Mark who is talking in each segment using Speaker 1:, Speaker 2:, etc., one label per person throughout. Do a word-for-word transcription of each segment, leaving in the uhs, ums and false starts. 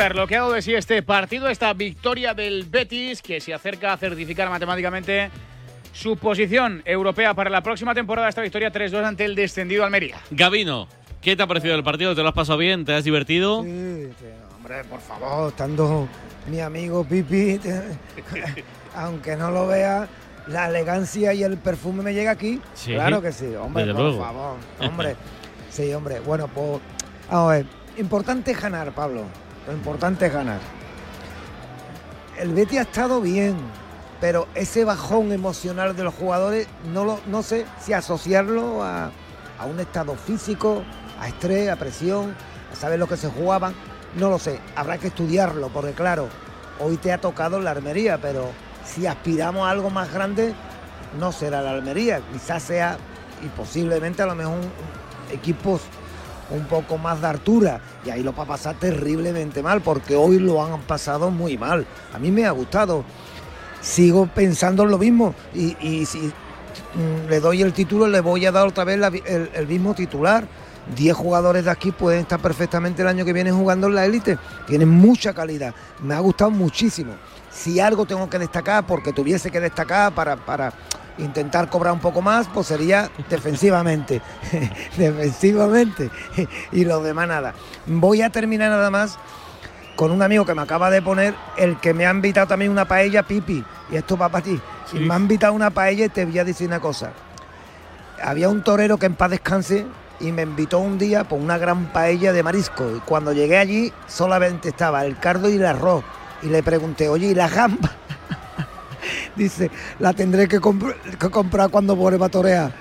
Speaker 1: analizar lo que ha dado de sí este partido, esta victoria del Betis, que se acerca a certificar matemáticamente su posición europea para la próxima temporada. Esta victoria tres dos ante el descendido Almería.
Speaker 2: Gabino, ¿qué te ha parecido el partido? ¿Te lo has pasado bien? ¿Te has divertido?
Speaker 3: Sí, sí, hombre, por favor, estando mi amigo Pipi, aunque no lo vea, la elegancia y el perfume me llega aquí. ¿Sí? Claro que sí, hombre,
Speaker 2: desde
Speaker 3: por
Speaker 2: luego.
Speaker 3: favor, hombre. Sí, hombre, bueno, pues, vamos a ver, importante es ganar, Pablo, lo importante es ganar. El Betis ha estado bien, pero ese bajón emocional de los jugadores, no, lo, no sé si asociarlo a, a un estado físico, a estrés, a presión, a saber lo que se jugaban, no lo sé, habrá que estudiarlo, porque claro, hoy te ha tocado la Almería, pero si aspiramos a algo más grande, no será la Almería, quizás sea, y posiblemente a lo mejor un, equipos un poco más de altura, y ahí lo va a pasar terriblemente mal, porque hoy lo han pasado muy mal. A mí me ha gustado, sigo pensando en lo mismo, y, y si mm, le doy el título, le voy a dar otra vez la, el, el mismo titular. diez jugadores de aquí pueden estar perfectamente el año que viene jugando en la élite, tienen mucha calidad, me ha gustado muchísimo. Si algo tengo que destacar, porque tuviese que destacar para, para intentar cobrar un poco más, pues sería defensivamente, defensivamente, y los demás nada. Voy a terminar nada más con un amigo que me acaba de poner, el que me ha invitado también una paella, Pipi, y esto va para ti, sí. Y me ha invitado una paella y te voy a decir una cosa. Había un torero que en paz descanse, y me invitó un día por una gran paella de marisco, y cuando llegué allí solamente estaba el cardo y el arroz, y le pregunté, oye, ¿y la gamba? Dice, la tendré que, comp- que comprar cuando vuelva a torear.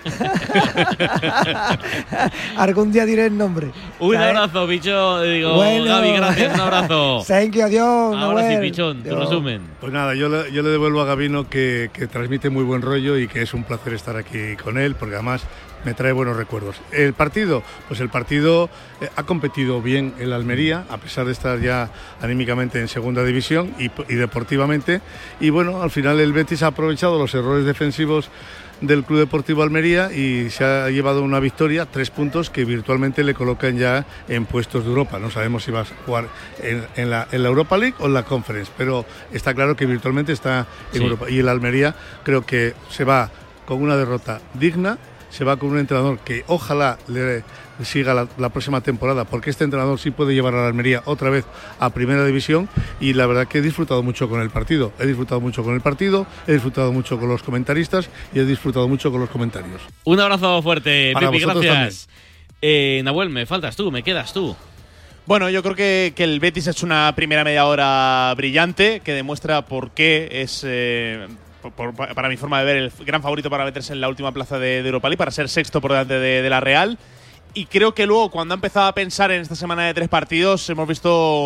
Speaker 3: Algún día diré el nombre.
Speaker 2: Un
Speaker 3: ¿sabes?
Speaker 2: abrazo, Pichón. Digo,
Speaker 3: bueno.
Speaker 2: Gaby, gracias, un abrazo.
Speaker 3: Thank you, adiós.
Speaker 2: Ahora
Speaker 3: Noel.
Speaker 2: sí, Pichón, tu resumen.
Speaker 4: Pues nada, yo le, yo le devuelvo a Gabino que, que transmite muy buen rollo y que es un placer estar aquí con él, porque además me trae buenos recuerdos. El partido, pues el partido eh, ha competido bien el Almería, a pesar de estar ya anímicamente en segunda división y, y deportivamente. Y bueno, al final el Betis ha aprovechado los errores defensivos del Club Deportivo Almería y se ha llevado una victoria, tres puntos que virtualmente le colocan ya en puestos de Europa. No sabemos si va a jugar en, en, la, en la Europa League o en la Conference, pero está claro que virtualmente está en sí. Europa. Y el Almería creo que se va con una derrota digna, se va con un entrenador que ojalá le siga la, la próxima temporada, porque este entrenador sí puede llevar a la Almería otra vez a Primera División, y la verdad que he disfrutado mucho con el partido, he disfrutado mucho con el partido, he disfrutado mucho con los comentaristas y he disfrutado mucho con los comentarios.
Speaker 2: Un abrazo fuerte,
Speaker 4: para
Speaker 2: Pipi,
Speaker 4: vosotros
Speaker 2: gracias. Eh, Nahuel, me faltas tú, me quedas tú.
Speaker 5: Bueno, yo creo que, que el Betis ha hecho una primera media hora brillante, que demuestra por qué es... Eh, Por, por, para mi forma de ver, el gran favorito para meterse en la última plaza de, de Europa League, para ser sexto por delante de, de la Real. Y creo que luego, cuando ha empezado a pensar en esta semana de tres partidos, hemos visto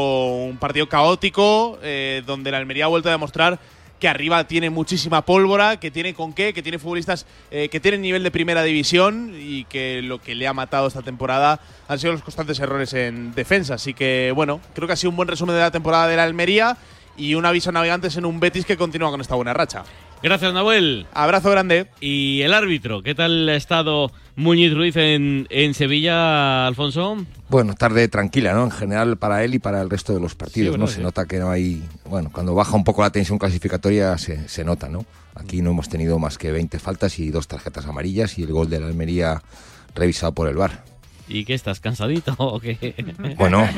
Speaker 5: un partido caótico, eh, donde la Almería ha vuelto a demostrar que arriba tiene muchísima pólvora, que tiene con qué, que tiene futbolistas eh, que tienen nivel de primera división, y que lo que le ha matado esta temporada han sido los constantes errores en defensa. Así que, bueno, creo que ha sido un buen resumen de la temporada de la Almería y un aviso a navegantes en un Betis que continúa con esta buena racha.
Speaker 2: Gracias, Nahuel.
Speaker 5: Abrazo grande.
Speaker 2: ¿Y el árbitro? ¿Qué tal ha estado Muñiz Ruiz en, en Sevilla, Alfonso?
Speaker 6: Bueno, tarde tranquila, ¿no? En general para él y para el resto de los partidos,
Speaker 2: sí, bueno,
Speaker 6: ¿no?
Speaker 2: sí.
Speaker 6: Se nota que no hay... Bueno, cuando baja un poco la tensión clasificatoria se, se nota, ¿no? Aquí no hemos tenido más que veinte faltas y dos tarjetas amarillas y el gol de la Almería revisado por el V A R.
Speaker 2: ¿Y qué, estás cansadito o qué?
Speaker 6: Bueno,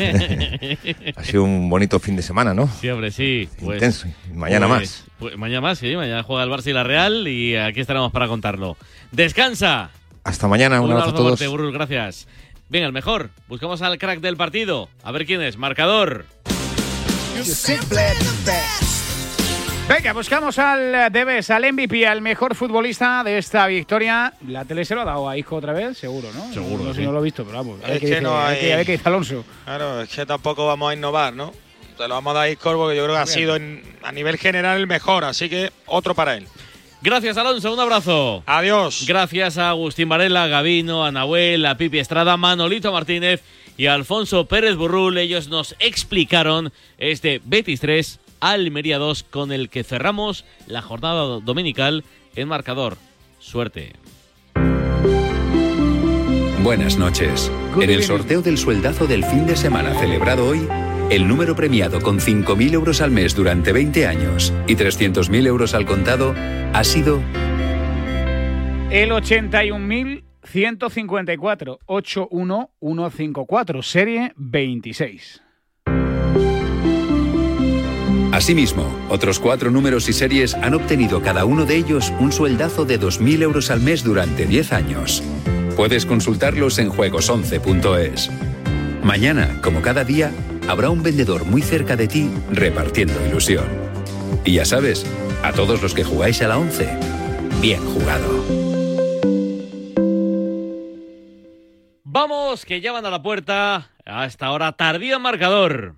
Speaker 6: ha sido un bonito fin de semana, ¿no?
Speaker 2: Sí, hombre, sí. Pues,
Speaker 6: intenso. Mañana
Speaker 2: pues,
Speaker 6: más.
Speaker 2: Pues, mañana más, sí. Mañana juega el Barça y la Real y aquí estaremos para contarlo. ¡Descansa!
Speaker 6: Hasta mañana. Un,
Speaker 2: un
Speaker 6: abrazo,
Speaker 2: abrazo
Speaker 6: a todos.
Speaker 2: fuerte, Burrus, gracias. Venga, el mejor. Buscamos al crack del partido. A ver quién es. Marcador.
Speaker 1: Venga, buscamos al Debes, al M V P, al mejor futbolista de esta victoria. La tele se lo ha dado a Isco otra vez, seguro, ¿no?
Speaker 2: Seguro,
Speaker 1: No sé
Speaker 2: sí.
Speaker 1: si no lo he visto, pero vamos. A ver
Speaker 7: Es
Speaker 1: qué
Speaker 7: que
Speaker 1: dice,
Speaker 7: no
Speaker 1: a ver
Speaker 7: hay-
Speaker 1: qué- a ver qué dice Alonso.
Speaker 7: Claro, es que tampoco vamos a innovar, ¿no? Te lo vamos a dar a Isco porque yo creo que ha sido en- a nivel general el mejor, así que otro para él.
Speaker 2: Gracias, Alonso. Un abrazo.
Speaker 7: Adiós.
Speaker 2: Gracias a Agustín Varela, a Gabino, a Nahuel, a Pipi Estrada, Manolito Martínez y a Alfonso Pérez Burrul. Ellos nos explicaron este Betis tres, Almería dos, con el que cerramos la jornada dominical en marcador. Suerte.
Speaker 8: Buenas noches. En el sorteo del sueldazo del fin de semana celebrado hoy, El número premiado con cinco mil euros al mes durante veinte años y trescientos mil euros al contado ha sido...
Speaker 1: El ochenta y un mil ciento cincuenta y cuatro, ochenta y uno mil ciento cincuenta y cuatro, serie veintiséis.
Speaker 8: Asimismo, otros cuatro números y series han obtenido cada uno de ellos un sueldazo de dos mil euros al mes durante diez años. Puedes consultarlos en juegos once punto es. Mañana, como cada día, habrá un vendedor muy cerca de ti repartiendo ilusión. Y ya sabes, a todos los que jugáis a la once, bien jugado.
Speaker 2: Vamos, que ya van a la puerta. Hasta ahora, tardío marcador.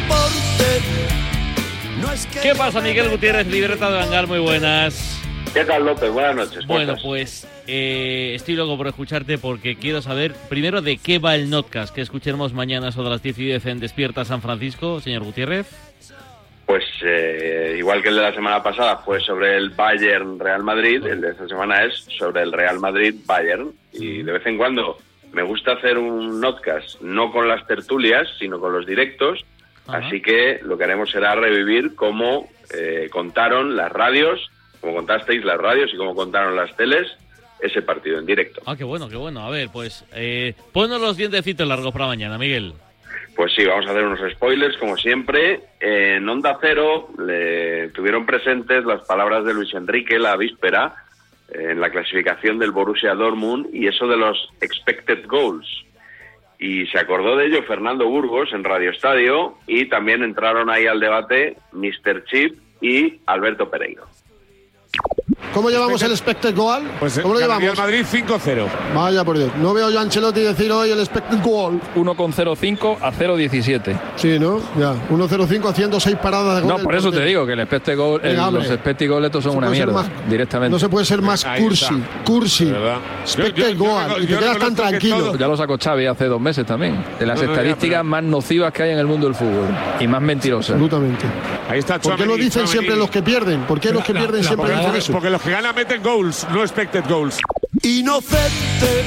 Speaker 2: ¿Qué pasa, Miguel Gutiérrez, libreta de Bangal? Muy buenas.
Speaker 9: ¿Qué tal, López? Buenas noches.
Speaker 2: Bueno, pues eh, estoy loco por escucharte porque quiero saber primero de qué va el Notcast que escucharemos mañana sobre las diez y diez en Despierta San Francisco, señor Gutiérrez.
Speaker 9: Pues eh, igual que el de la semana pasada fue sobre el Bayern Real Madrid, el de esta semana es sobre el Real Madrid Bayern. Y de vez en cuando me gusta hacer un Notcast, no con las tertulias, sino con los directos. Ajá. Así que lo que haremos será revivir cómo eh, contaron las radios, como contasteis las radios y como contaron las teles, ese partido en directo.
Speaker 2: Ah, qué bueno, qué bueno. A ver, pues, eh, ponnos los dientecitos largos para mañana, Miguel.
Speaker 9: Pues sí, vamos a hacer unos spoilers, como siempre. En Onda Cero le tuvieron presentes las palabras de Luis Enrique la víspera, eh, en la clasificación del Borussia Dortmund, y eso de los expected goals. Y se acordó de ello Fernando Burgos en Radio Estadio, y también entraron ahí al debate míster Chip y Alberto Pereiro.
Speaker 10: ¿Cómo llevamos el expected goal?
Speaker 11: Pues
Speaker 10: ¿Cómo lo llevamos?
Speaker 11: Real Madrid cinco cero.
Speaker 10: Vaya por Dios. No veo yo a Ancelotti decir hoy el expected goal.
Speaker 12: uno coma cero cinco a cero coma diecisiete.
Speaker 10: Sí, ¿no? Ya. uno coma cero cinco haciendo seis paradas de gol.
Speaker 12: No, por eso te digo que el expected goal, el,
Speaker 10: Venga,
Speaker 12: los expected goal estos son
Speaker 10: no
Speaker 12: una mierda,
Speaker 10: más,
Speaker 12: directamente.
Speaker 10: No se puede ser más
Speaker 12: Ahí
Speaker 10: cursi.
Speaker 12: está.
Speaker 10: Cursi.
Speaker 12: Expected
Speaker 10: Expected goal. Y te quedas tan tranquilo.
Speaker 12: Ya lo sacó Xavi hace dos meses también. De las
Speaker 10: No, no,
Speaker 12: estadísticas
Speaker 10: ya, pero...
Speaker 12: más nocivas que hay en el mundo del fútbol. Y más mentirosas.
Speaker 10: Absolutamente.
Speaker 11: Ahí está
Speaker 10: ¿Por qué lo dicen
Speaker 11: Tchouaméni.
Speaker 10: siempre los que pierden? ¿Por qué los que
Speaker 11: La-
Speaker 10: pierden
Speaker 11: la-
Speaker 10: siempre
Speaker 11: porque,
Speaker 10: dicen eso?
Speaker 11: porque los que ganan meten goals, no expected goals.
Speaker 10: Inocente.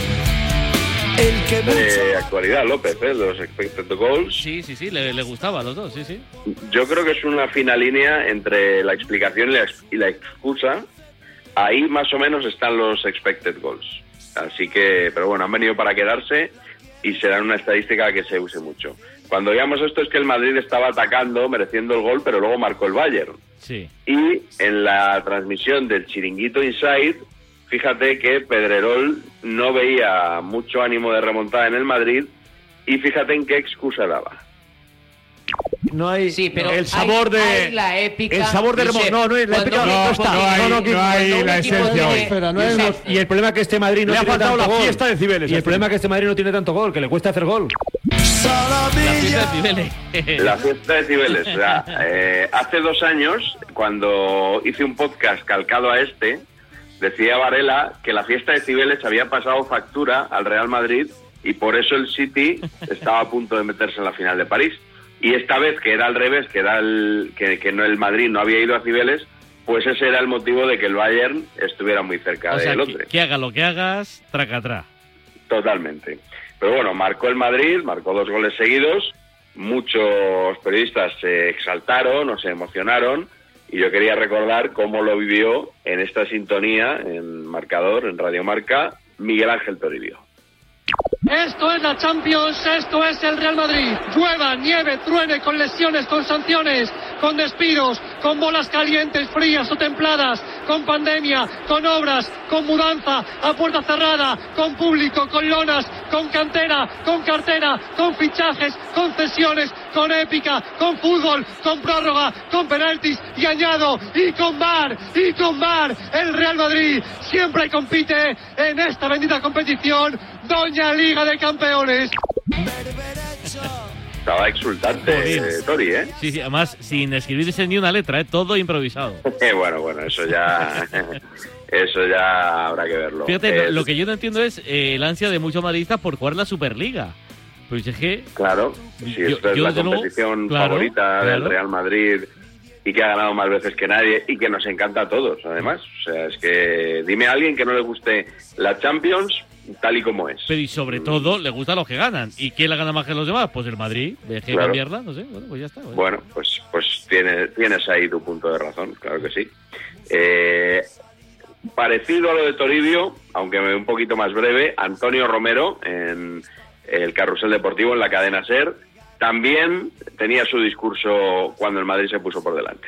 Speaker 10: El que
Speaker 9: De actualidad, López, ¿eh? Los expected goals.
Speaker 2: Sí, sí, sí, le, le gustaba a los dos, sí, sí.
Speaker 9: Yo creo que es una fina línea entre la explicación y la, ex- y la excusa. Ahí más o menos están los expected goals. Así que, pero bueno, han venido para quedarse y serán una estadística que se use mucho. Cuando veamos esto es que el Madrid estaba atacando, mereciendo el gol, pero luego marcó el Bayern.
Speaker 2: Sí.
Speaker 9: Y en la transmisión del Chiringuito Inside, fíjate que Pedrerol no veía mucho ánimo de remontada en el Madrid y fíjate en qué excusa daba.
Speaker 13: No hay
Speaker 14: Sí, pero
Speaker 13: el sabor
Speaker 14: hay-
Speaker 13: de
Speaker 14: hay la épica.
Speaker 13: el sabor de
Speaker 14: Josep,
Speaker 13: remo- no, no, la
Speaker 14: cuando
Speaker 13: épica
Speaker 14: un
Speaker 13: no,
Speaker 14: equipo
Speaker 13: está.
Speaker 14: tiene-
Speaker 13: No, no, que-
Speaker 11: no hay
Speaker 14: cuando
Speaker 11: la
Speaker 14: un equipo
Speaker 11: esencia
Speaker 14: tiene-
Speaker 11: hoy.
Speaker 13: Espera, no es
Speaker 14: Josep,
Speaker 13: lo- y el problema es que este Madrid no
Speaker 11: Le ha
Speaker 13: tiene
Speaker 11: faltado
Speaker 13: tanto
Speaker 11: la
Speaker 13: gol.
Speaker 11: fiesta de Cibeles,
Speaker 13: Y el
Speaker 11: este.
Speaker 13: problema es que este Madrid no tiene tanto gol, que le cuesta hacer gol.
Speaker 2: La fiesta de Cibeles.
Speaker 9: La fiesta de Cibeles. O sea, eh, hace dos años, cuando hice un podcast calcado a este, decía Varela que la fiesta de Cibeles había pasado factura al Real Madrid y por eso el City estaba a punto de meterse en la final de París. Y esta vez, que era al revés, que era el que, que no el Madrid no había ido a Cibeles, pues ese era el motivo de que el Bayern estuviera muy cerca
Speaker 2: O
Speaker 9: de
Speaker 2: sea, que,
Speaker 9: Londres.
Speaker 2: que haga lo que hagas, tracatrá.
Speaker 9: Totalmente. Pero bueno, marcó el Madrid, marcó dos goles seguidos, muchos periodistas se exaltaron o se emocionaron y yo quería recordar cómo lo vivió en esta sintonía, en Marcador, en Radio Marca, Miguel Ángel Toribio.
Speaker 15: Esto es la Champions, esto es el Real Madrid. Llueva, nieve, truene, con lesiones, con sanciones, con despidos, con bolas calientes, frías o templadas, con pandemia, con obras, con mudanza, a puerta cerrada, con público, con lonas, con cantera, con cartera, con fichajes, con cesiones, con épica, con fútbol, con prórroga, con penaltis y añado, y con VAR, y con VAR. El Real Madrid siempre compite en esta bendita competición. Doña Liga de Campeones.
Speaker 9: Estaba exultante eh, Tori, ¿eh?
Speaker 2: Sí, sí, además sin escribirse ni una letra, ¿eh? Todo improvisado.
Speaker 9: bueno, bueno, eso ya... eso ya habrá que verlo.
Speaker 2: Fíjate,
Speaker 9: Eh,
Speaker 2: lo, lo que yo no entiendo es eh, el ansia de muchos madridistas por jugar la Superliga. Pues es que...
Speaker 9: Claro, si
Speaker 2: Yo-
Speaker 9: esto es
Speaker 2: yo,
Speaker 9: la
Speaker 2: desde luego,
Speaker 9: competición
Speaker 2: claro,
Speaker 9: favorita del
Speaker 2: claro.
Speaker 9: Real Madrid y que ha ganado más veces que nadie y que nos encanta a todos, además. O sea, es que dime a alguien que no le guste la Champions tal y como es.
Speaker 2: Pero y sobre todo, le gustan los que ganan. ¿Y quién la gana más que los demás? Pues el Madrid. ¿Ves que
Speaker 9: Claro.
Speaker 2: cambiarla? No sé, bueno, pues ya está. Bueno,
Speaker 9: Bueno, pues, pues tienes, tienes ahí tu punto de razón, claro que sí. Eh, parecido a lo de Toribio, aunque un poquito más breve, Antonio Romero en el Carrusel Deportivo en la cadena SER también tenía su discurso cuando el Madrid se puso por delante.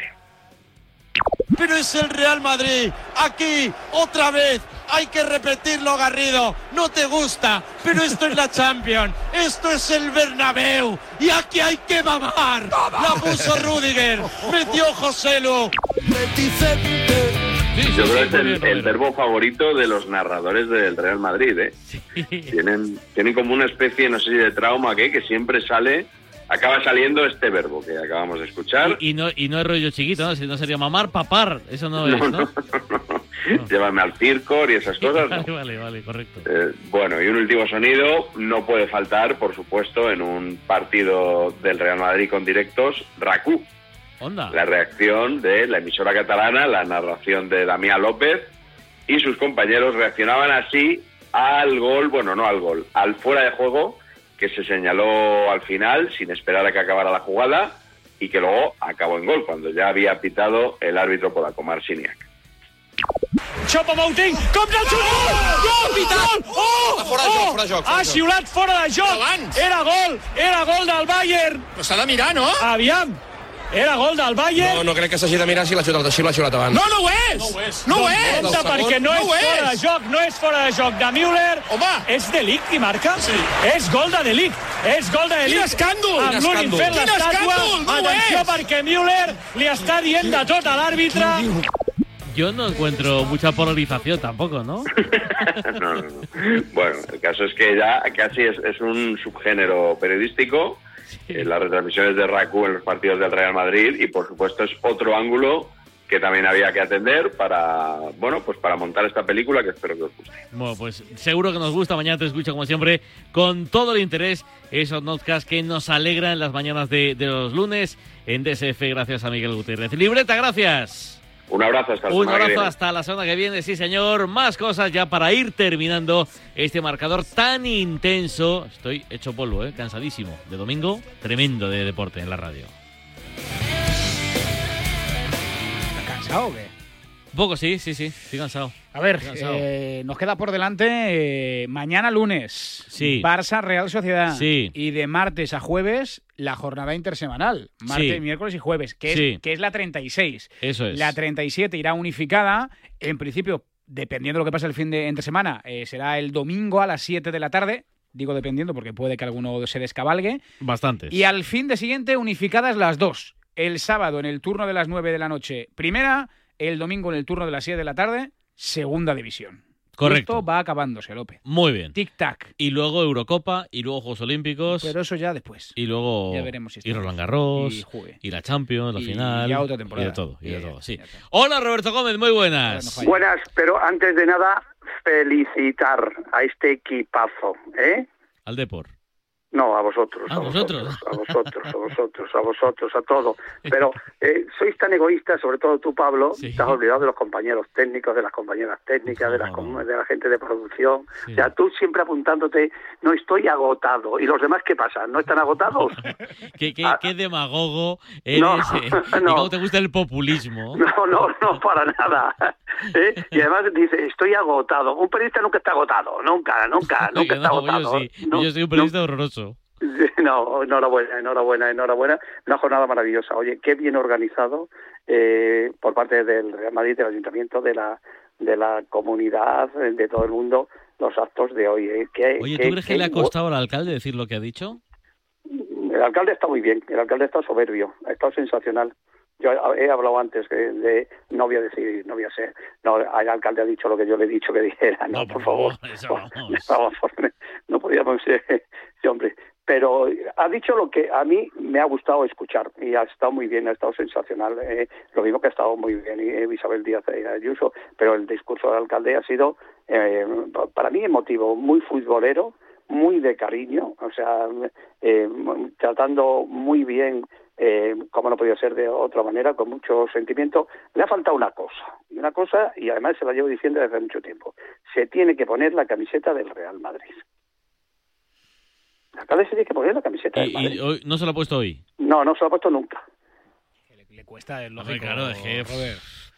Speaker 14: Pero es el Real Madrid, aquí, otra vez, hay que repetirlo, Garrido, no te gusta, pero esto es la Champions, esto es el Bernabéu, y aquí hay que mamar, la puso Rudiger, metió Joselu, reticente.
Speaker 9: Yo creo que es el, el verbo favorito de los narradores del Real Madrid, ¿eh? Tienen, tienen como una especie, no sé si de trauma, ¿qué? Que siempre sale... Acaba saliendo este verbo que acabamos de escuchar.
Speaker 2: Y, y, no, y no es rollo chiquito, ¿no? Si no sería mamar, papar. Eso no, no es, ¿no?
Speaker 9: no, no, no. Llévame al circo y esas cosas.
Speaker 2: Vale,
Speaker 9: ¿no?
Speaker 2: vale, vale, correcto.
Speaker 9: Eh, bueno, y un último sonido no puede faltar, por supuesto, en un partido del Real Madrid con directos, RACU.
Speaker 2: Onda.
Speaker 9: La reacción de la emisora catalana, la narración de Damián López y sus compañeros reaccionaban así al gol, bueno, no al gol, al fuera de juego que se señaló al final sin esperar a que acabara la jugada y que luego acabó en gol cuando ya había pitado el árbitro polaco Marciniak.
Speaker 16: Choupo-Moting, contra el xut! Gol! Gol! Oh!
Speaker 14: Fora de joc, fora de joc, fora
Speaker 16: Ha
Speaker 14: de joc.
Speaker 16: xiulat fora de joc! Era gol! Era gol del Bayern!
Speaker 14: Però s'ha de mirar, no?
Speaker 16: Aviam! Era gol del Bayern!
Speaker 14: No, no crec que s'hagi de mirar si l'ha xutat, si l'ha xutat abans. No, no ho és! No ho és! No ho és!
Speaker 16: Compte, perquè no, és fora de joc, no és fora de joc de Müller.
Speaker 14: Home!
Speaker 16: És De Ligt qui marca? Sí. És gol de De Ligt. És gol de De Ligt.
Speaker 14: Quin escàndol!
Speaker 16: Amb
Speaker 14: Quin
Speaker 16: l'únic
Speaker 14: escàndol!
Speaker 16: fent
Speaker 14: Quin
Speaker 16: l'estàtua.
Speaker 14: escàndol! No ho
Speaker 16: Atenció,
Speaker 14: és!
Speaker 16: perquè Müller li està dient de tot a l'àrbitre.
Speaker 2: Yo no encuentro mucha polarización tampoco, ¿no?
Speaker 9: no, no, no. Bueno, el caso es que ya casi es, es un subgénero periodístico. Eh, las retransmisiones de RACU en los partidos del Real Madrid y por supuesto es otro ángulo que también había que atender para, bueno, pues para montar esta película que espero que os guste.
Speaker 2: Bueno, pues seguro que nos gusta. Mañana te escucho como siempre con todo el interés esos podcasts que nos alegran las mañanas de, de los lunes en D S F. Gracias a Miguel Gutiérrez. Libreta, gracias.
Speaker 9: Un abrazo hasta la
Speaker 2: Un
Speaker 9: semana que
Speaker 2: abrazo
Speaker 9: viene.
Speaker 2: hasta la semana que viene, sí señor. Más cosas ya para ir terminando este marcador tan intenso. Estoy hecho polvo, ¿eh? Cansadísimo. De domingo, tremendo de deporte en la radio.
Speaker 1: ¿Estás cansado o qué?
Speaker 2: Un poco, sí, sí, sí. Estoy cansado.
Speaker 1: A ver,
Speaker 2: Estoy cansado.
Speaker 1: eh, nos queda por delante eh, mañana lunes,
Speaker 2: Sí.
Speaker 1: Barça Real Sociedad.
Speaker 2: Sí.
Speaker 1: Y de martes a jueves, la jornada intersemanal. Martes,
Speaker 2: Sí.
Speaker 1: miércoles y jueves, que es,
Speaker 2: Sí.
Speaker 1: que es la treinta y seis.
Speaker 2: Eso es.
Speaker 1: La treinta y siete irá unificada. En principio, dependiendo de lo que pase el fin de entre semana, eh, será el domingo a las siete de la tarde. Digo dependiendo porque puede que alguno se descabalgue.
Speaker 2: Bastantes.
Speaker 1: Y al fin de siguiente, unificadas las dos. El sábado en el turno de las nueve de la noche, primera. El domingo en el turno de las siete de la tarde, segunda división.
Speaker 2: Correcto.
Speaker 1: Esto va acabándose, López.
Speaker 2: Muy bien.
Speaker 1: Tic-tac.
Speaker 2: Y luego Eurocopa, y luego Juegos Olímpicos.
Speaker 1: Pero eso ya después.
Speaker 2: Y luego.
Speaker 1: Ya veremos si
Speaker 2: y
Speaker 1: está
Speaker 2: Roland Garros.
Speaker 1: y juegue.
Speaker 2: Y la Champions, la
Speaker 1: Y
Speaker 2: final.
Speaker 1: ya otra temporada.
Speaker 2: Y de todo, y de
Speaker 1: Y ya
Speaker 2: todo,
Speaker 1: está,
Speaker 2: sí.
Speaker 1: ya está.
Speaker 2: Hola, Roberto Gómez, muy buenas.
Speaker 17: Buenas, pero antes de nada, felicitar a este equipazo, ¿eh?
Speaker 2: Al Depor.
Speaker 17: No, a vosotros.
Speaker 2: ¿A vosotros?
Speaker 17: A vosotros, a vosotros, a vosotros, a todo. Pero eh, sois tan egoístas, sobre todo tú, Pablo,
Speaker 2: Sí.
Speaker 17: te has olvidado de los compañeros técnicos, de las compañeras técnicas, de, las, com- de la gente de producción.
Speaker 2: Sí.
Speaker 17: O sea, tú siempre apuntándote, no estoy agotado. ¿Y los demás qué pasa? ¿No están agotados?
Speaker 2: ¿Qué, qué,
Speaker 17: Ah.
Speaker 2: qué demagogo eres?
Speaker 17: No,
Speaker 2: eh. ¿Y
Speaker 17: no.
Speaker 2: cómo te gusta el populismo?
Speaker 17: No, no, no, para nada. ¿Eh? Y además dice, estoy agotado. Un periodista nunca está agotado, nunca, nunca, nunca
Speaker 2: Oiga,
Speaker 17: está
Speaker 2: no,
Speaker 17: agotado.
Speaker 2: yo sí.
Speaker 17: No,
Speaker 2: yo soy un periodista horroroso.
Speaker 17: No, enhorabuena, enhorabuena, enhorabuena. Una jornada maravillosa. Oye, qué bien organizado eh, por parte del Real Madrid, del Ayuntamiento, de la de la comunidad, de todo el mundo, los actos de hoy. ¿eh? Qué-
Speaker 2: Oye,
Speaker 17: qué-
Speaker 2: ¿tú crees que
Speaker 17: qué
Speaker 2: le ha
Speaker 17: bu-
Speaker 2: costado al alcalde decir lo que ha dicho?
Speaker 17: El alcalde está muy bien, el alcalde está soberbio, ha estado sensacional. Yo he hablado antes de, de no voy a decir, no voy a ser, no, el alcalde ha dicho lo que yo le he dicho que dijera, no, por favor, por favor, no podíamos ser, sí, hombre, pero ha dicho lo que a mí me ha gustado escuchar y ha estado muy bien, ha estado sensacional, eh, lo mismo que ha estado muy bien eh, Isabel Díaz Ayuso, pero el discurso del alcalde ha sido eh, para mí emotivo, muy futbolero, muy de cariño, o sea, eh, tratando muy bien eh, como no podía ser de otra manera, con mucho sentimiento. Le ha faltado una cosa, y una cosa, y además se la llevo diciendo desde hace mucho tiempo. Se tiene que poner la camiseta del Real Madrid. La alcalde se tiene que poner la camiseta del
Speaker 2: ¿Y,
Speaker 17: Madrid.
Speaker 2: y hoy, no se lo ha puesto hoy?
Speaker 17: No, no se lo ha puesto nunca.
Speaker 1: Le, le cuesta, es lógico.
Speaker 2: Hombre, claro, es que...
Speaker 1: Robert.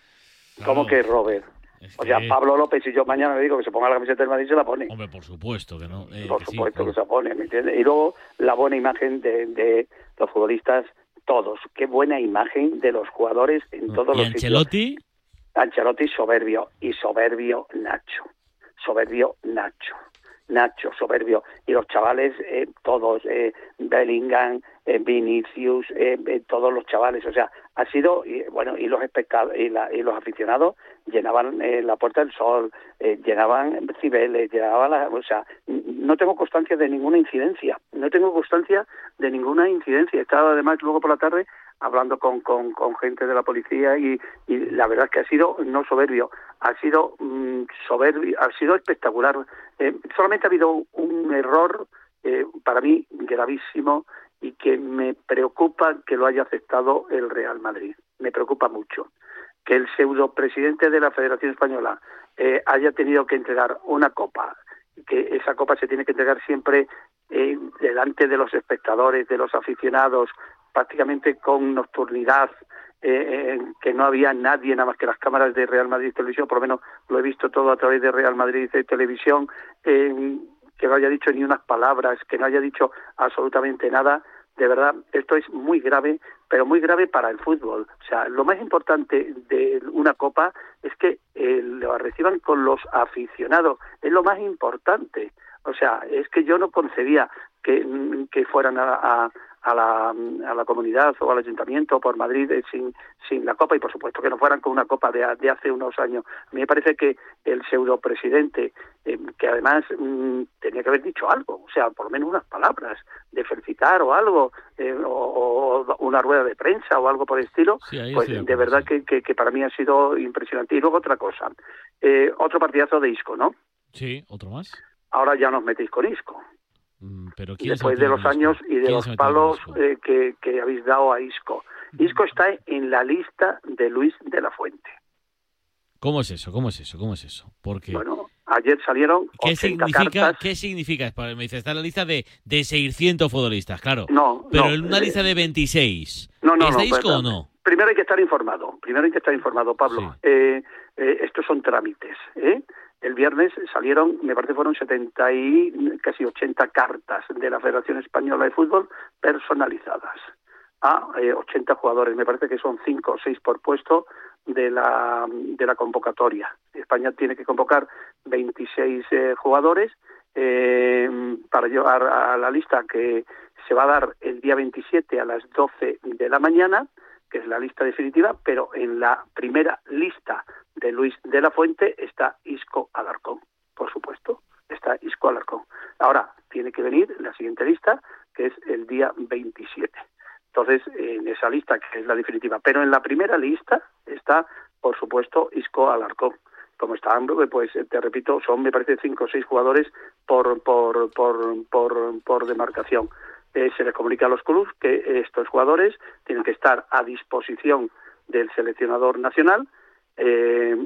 Speaker 17: ¿Cómo que Robert?
Speaker 2: Es
Speaker 17: O sea,
Speaker 2: que-
Speaker 17: Pablo López, si yo mañana le digo que se ponga la camiseta del Madrid, se la pone.
Speaker 2: Hombre, por supuesto que no. Eh,
Speaker 17: Por
Speaker 2: que sí,
Speaker 17: supuesto
Speaker 2: claro.
Speaker 17: que se la pone, ¿me entiendes? Y luego la buena imagen de, de los futbolistas, todos. Qué buena imagen de los jugadores en todos
Speaker 2: ¿Y
Speaker 17: los
Speaker 2: Ancelotti?
Speaker 17: sitios. Ancelotti soberbio, y soberbio Nacho. Soberbio Nacho. Nacho, soberbio. Y los chavales, eh, todos, eh, Bellingham, eh, Vinicius, eh, eh, todos los chavales. O sea, ha sido, y, bueno, y los espectadores y, la, y los aficionados llenaban eh, la Puerta del Sol, eh, llenaban Cibeles, llenaban la, o sea, no tengo constancia de ninguna incidencia, no tengo constancia de ninguna incidencia. Estaba además luego por la tarde hablando con, con, con gente de la policía y, y la verdad es que ha sido no soberbio, ha sido mmm, soberbio, ha sido espectacular. Eh, solamente ha habido un error eh, para mí gravísimo y que me preocupa que lo haya aceptado el Real Madrid. Me preocupa mucho que el pseudo presidente de la Federación Española eh, haya tenido que entregar una copa, que esa copa se tiene que entregar siempre eh, delante de los espectadores, de los aficionados, prácticamente con nocturnidad, eh, eh, que no había nadie nada más que las cámaras de Real Madrid Televisión, por lo menos lo he visto todo a través de Real Madrid Televisión, eh, que no haya dicho ni unas palabras, que no haya dicho absolutamente nada. De verdad, esto es muy grave, pero muy grave para el fútbol. O sea, lo más importante de una copa es que eh, lo reciban con los aficionados. Es lo más importante. O sea, es que yo no concebía que, que fueran a, a, a, la, a la comunidad o al ayuntamiento por Madrid eh, sin, sin la copa, y por supuesto que no fueran con una copa de, de hace unos años. A mí me parece que el pseudopresidente, eh, que además mmm, tenía que haber dicho algo, o sea, por lo menos unas palabras de felicitar o algo, eh, o, o una rueda de prensa o algo por el estilo,
Speaker 2: Sí, ahí
Speaker 17: pues
Speaker 2: estoy de
Speaker 17: de
Speaker 2: acuerdo,
Speaker 17: verdad que, que, que para mí ha sido impresionante. Y luego otra cosa, eh, otro partidazo de Isco, ¿no?
Speaker 2: Sí, otro más.
Speaker 17: Ahora ya nos metéis con Isco.
Speaker 2: Mm, pero ¿quién
Speaker 17: Después
Speaker 2: se
Speaker 17: de
Speaker 2: metió
Speaker 17: los
Speaker 2: con Isco?
Speaker 17: años y de
Speaker 2: ¿Quién
Speaker 17: los
Speaker 2: se metió con
Speaker 17: palos
Speaker 2: Isco?
Speaker 17: eh, que, que habéis dado a Isco. Isco está en la lista de Luis de la Fuente.
Speaker 2: ¿Cómo es eso? ¿Cómo es eso? ¿Cómo es eso? Porque
Speaker 17: Bueno, ayer salieron
Speaker 2: ¿qué
Speaker 17: ochenta
Speaker 2: significa?
Speaker 17: cartas.
Speaker 2: ¿Qué significa? Me dice, está en la lista de, de seiscientos futbolistas, claro.
Speaker 17: No,
Speaker 2: pero
Speaker 17: no,
Speaker 2: en una
Speaker 17: eh,
Speaker 2: lista de veintiséis.
Speaker 17: No, no,
Speaker 2: ¿Está
Speaker 17: no,
Speaker 2: Isco
Speaker 17: pero-
Speaker 2: o no?
Speaker 17: Primero hay que estar informado. Primero hay que estar informado, Pablo. Eh, eh, estos son trámites, ¿eh? El viernes salieron, me parece fueron setenta y casi ochenta cartas de la Federación Española de Fútbol personalizadas a eh, ochenta jugadores. Me parece que son cinco o seis por puesto de la de la convocatoria. España tiene que convocar veintiséis eh, jugadores eh, para llevar a la lista que se va a dar el día veintisiete a las doce de la mañana, que es la lista definitiva, pero en la primera lista de Luis de la Fuente está Isco Alarcón, por supuesto, está Isco Alarcón. Ahora tiene que venir la siguiente lista, que es el día veintisiete. Entonces, en esa lista, que es la definitiva, pero en la primera lista está, por supuesto, Isco Alarcón. Como están, pues te repito, son, me parece, cinco o seis jugadores por, por, por, por, por demarcación. Eh, se les comunica a los clubes que estos jugadores tienen que estar a disposición del seleccionador nacional, eh,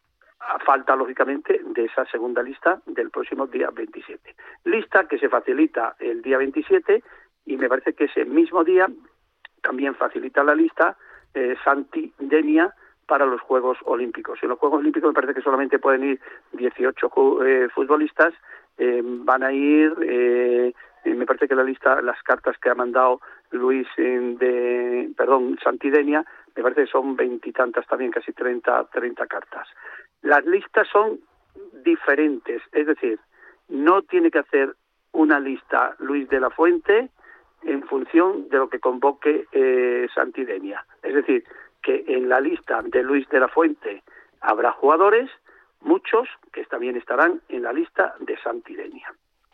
Speaker 17: a falta, lógicamente, de esa segunda lista del próximo día veintisiete. Lista que se facilita el día veintisiete, y me parece que ese mismo día también facilita la lista eh, Santi Denia para los Juegos Olímpicos. En los Juegos Olímpicos me parece que solamente pueden ir dieciocho eh, futbolistas, eh, van a ir... Eh, me parece que la lista, las cartas que ha mandado Luis eh, de, perdón, Santidenia, me parece que son veintitantas también, casi treinta, treinta cartas. Las listas son diferentes, es decir, no tiene que hacer una lista Luis de la Fuente en función de lo que convoque eh, Santidenia. Es decir, que en la lista de Luis de la Fuente habrá jugadores, muchos que también estarán en la lista de Santidenia.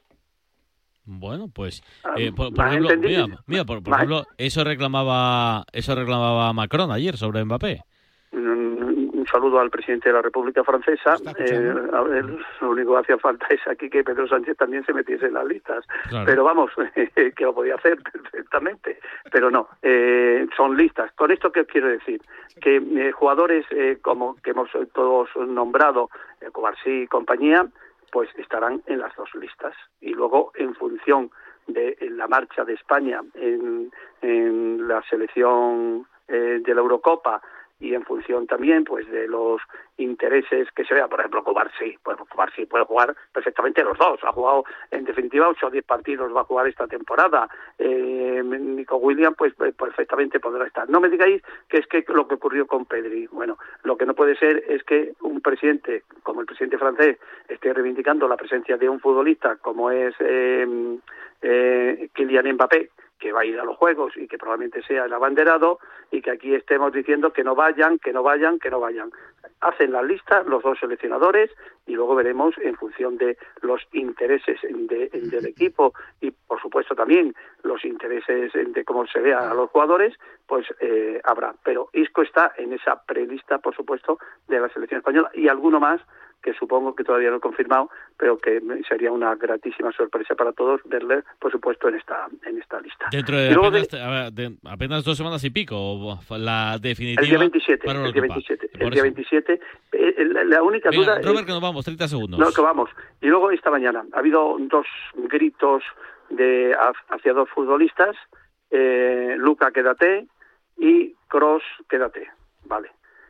Speaker 2: Bueno, pues eh, por, por
Speaker 17: ¿me has
Speaker 2: ejemplo,
Speaker 17: entendido?
Speaker 2: mira, mira, por, por
Speaker 17: ¿Me has-
Speaker 2: ejemplo, eso reclamaba eso reclamaba Macron ayer sobre Mbappé.
Speaker 17: Mm, un saludo al presidente de la República Francesa. Eh, a ver, lo único que hacía falta es aquí que Pedro Sánchez también se metiese en las listas. Claro. Pero vamos, que lo podía hacer perfectamente. Pero no, eh, son listas. Con esto, ¿qué quiero decir? Que eh, jugadores eh, como que hemos todos nombrado, eh, Cubarsí y compañía, pues estarán en las dos listas. Y luego, en función de la marcha de España en, en la selección eh, de la Eurocopa, y en función también pues de los intereses que se vea, por ejemplo, Cubarsí, pues Cubarsí puede jugar perfectamente los dos, ha jugado en definitiva ocho o diez partidos, va a jugar esta temporada, eh, Nico Williams pues perfectamente podrá estar. No me digáis que es que lo que ocurrió con Pedri, bueno, lo que no puede ser es que un presidente como el presidente francés esté reivindicando la presencia de un futbolista como es eh, eh, Kylian Mbappé, que va a ir a los Juegos y que probablemente sea el abanderado, y que aquí estemos diciendo que no vayan, que no vayan, que no vayan. Hacen la lista los dos seleccionadores y luego veremos en función de los intereses de, del equipo y por supuesto también los intereses de cómo se vea a los jugadores, pues eh, habrá. Pero Isco está en esa prelista, por supuesto, de la selección española y alguno más que supongo que todavía no he confirmado, pero que sería una gratísima sorpresa para todos verle, por supuesto, en esta en esta lista.
Speaker 2: Dentro de apenas, de, a ver, de apenas dos semanas y pico, la definitiva.
Speaker 17: El día veintisiete.
Speaker 2: Para
Speaker 17: el día veintisiete. El día veintisiete. Eh, la, la única
Speaker 2: Venga,
Speaker 17: duda.
Speaker 2: Robert,
Speaker 17: es,
Speaker 2: que nos vamos, treinta segundos.
Speaker 17: No, que vamos. Y luego esta mañana ha habido dos gritos de hacia dos futbolistas, eh, Luka, quédate, y Kroos, quédate. Vale.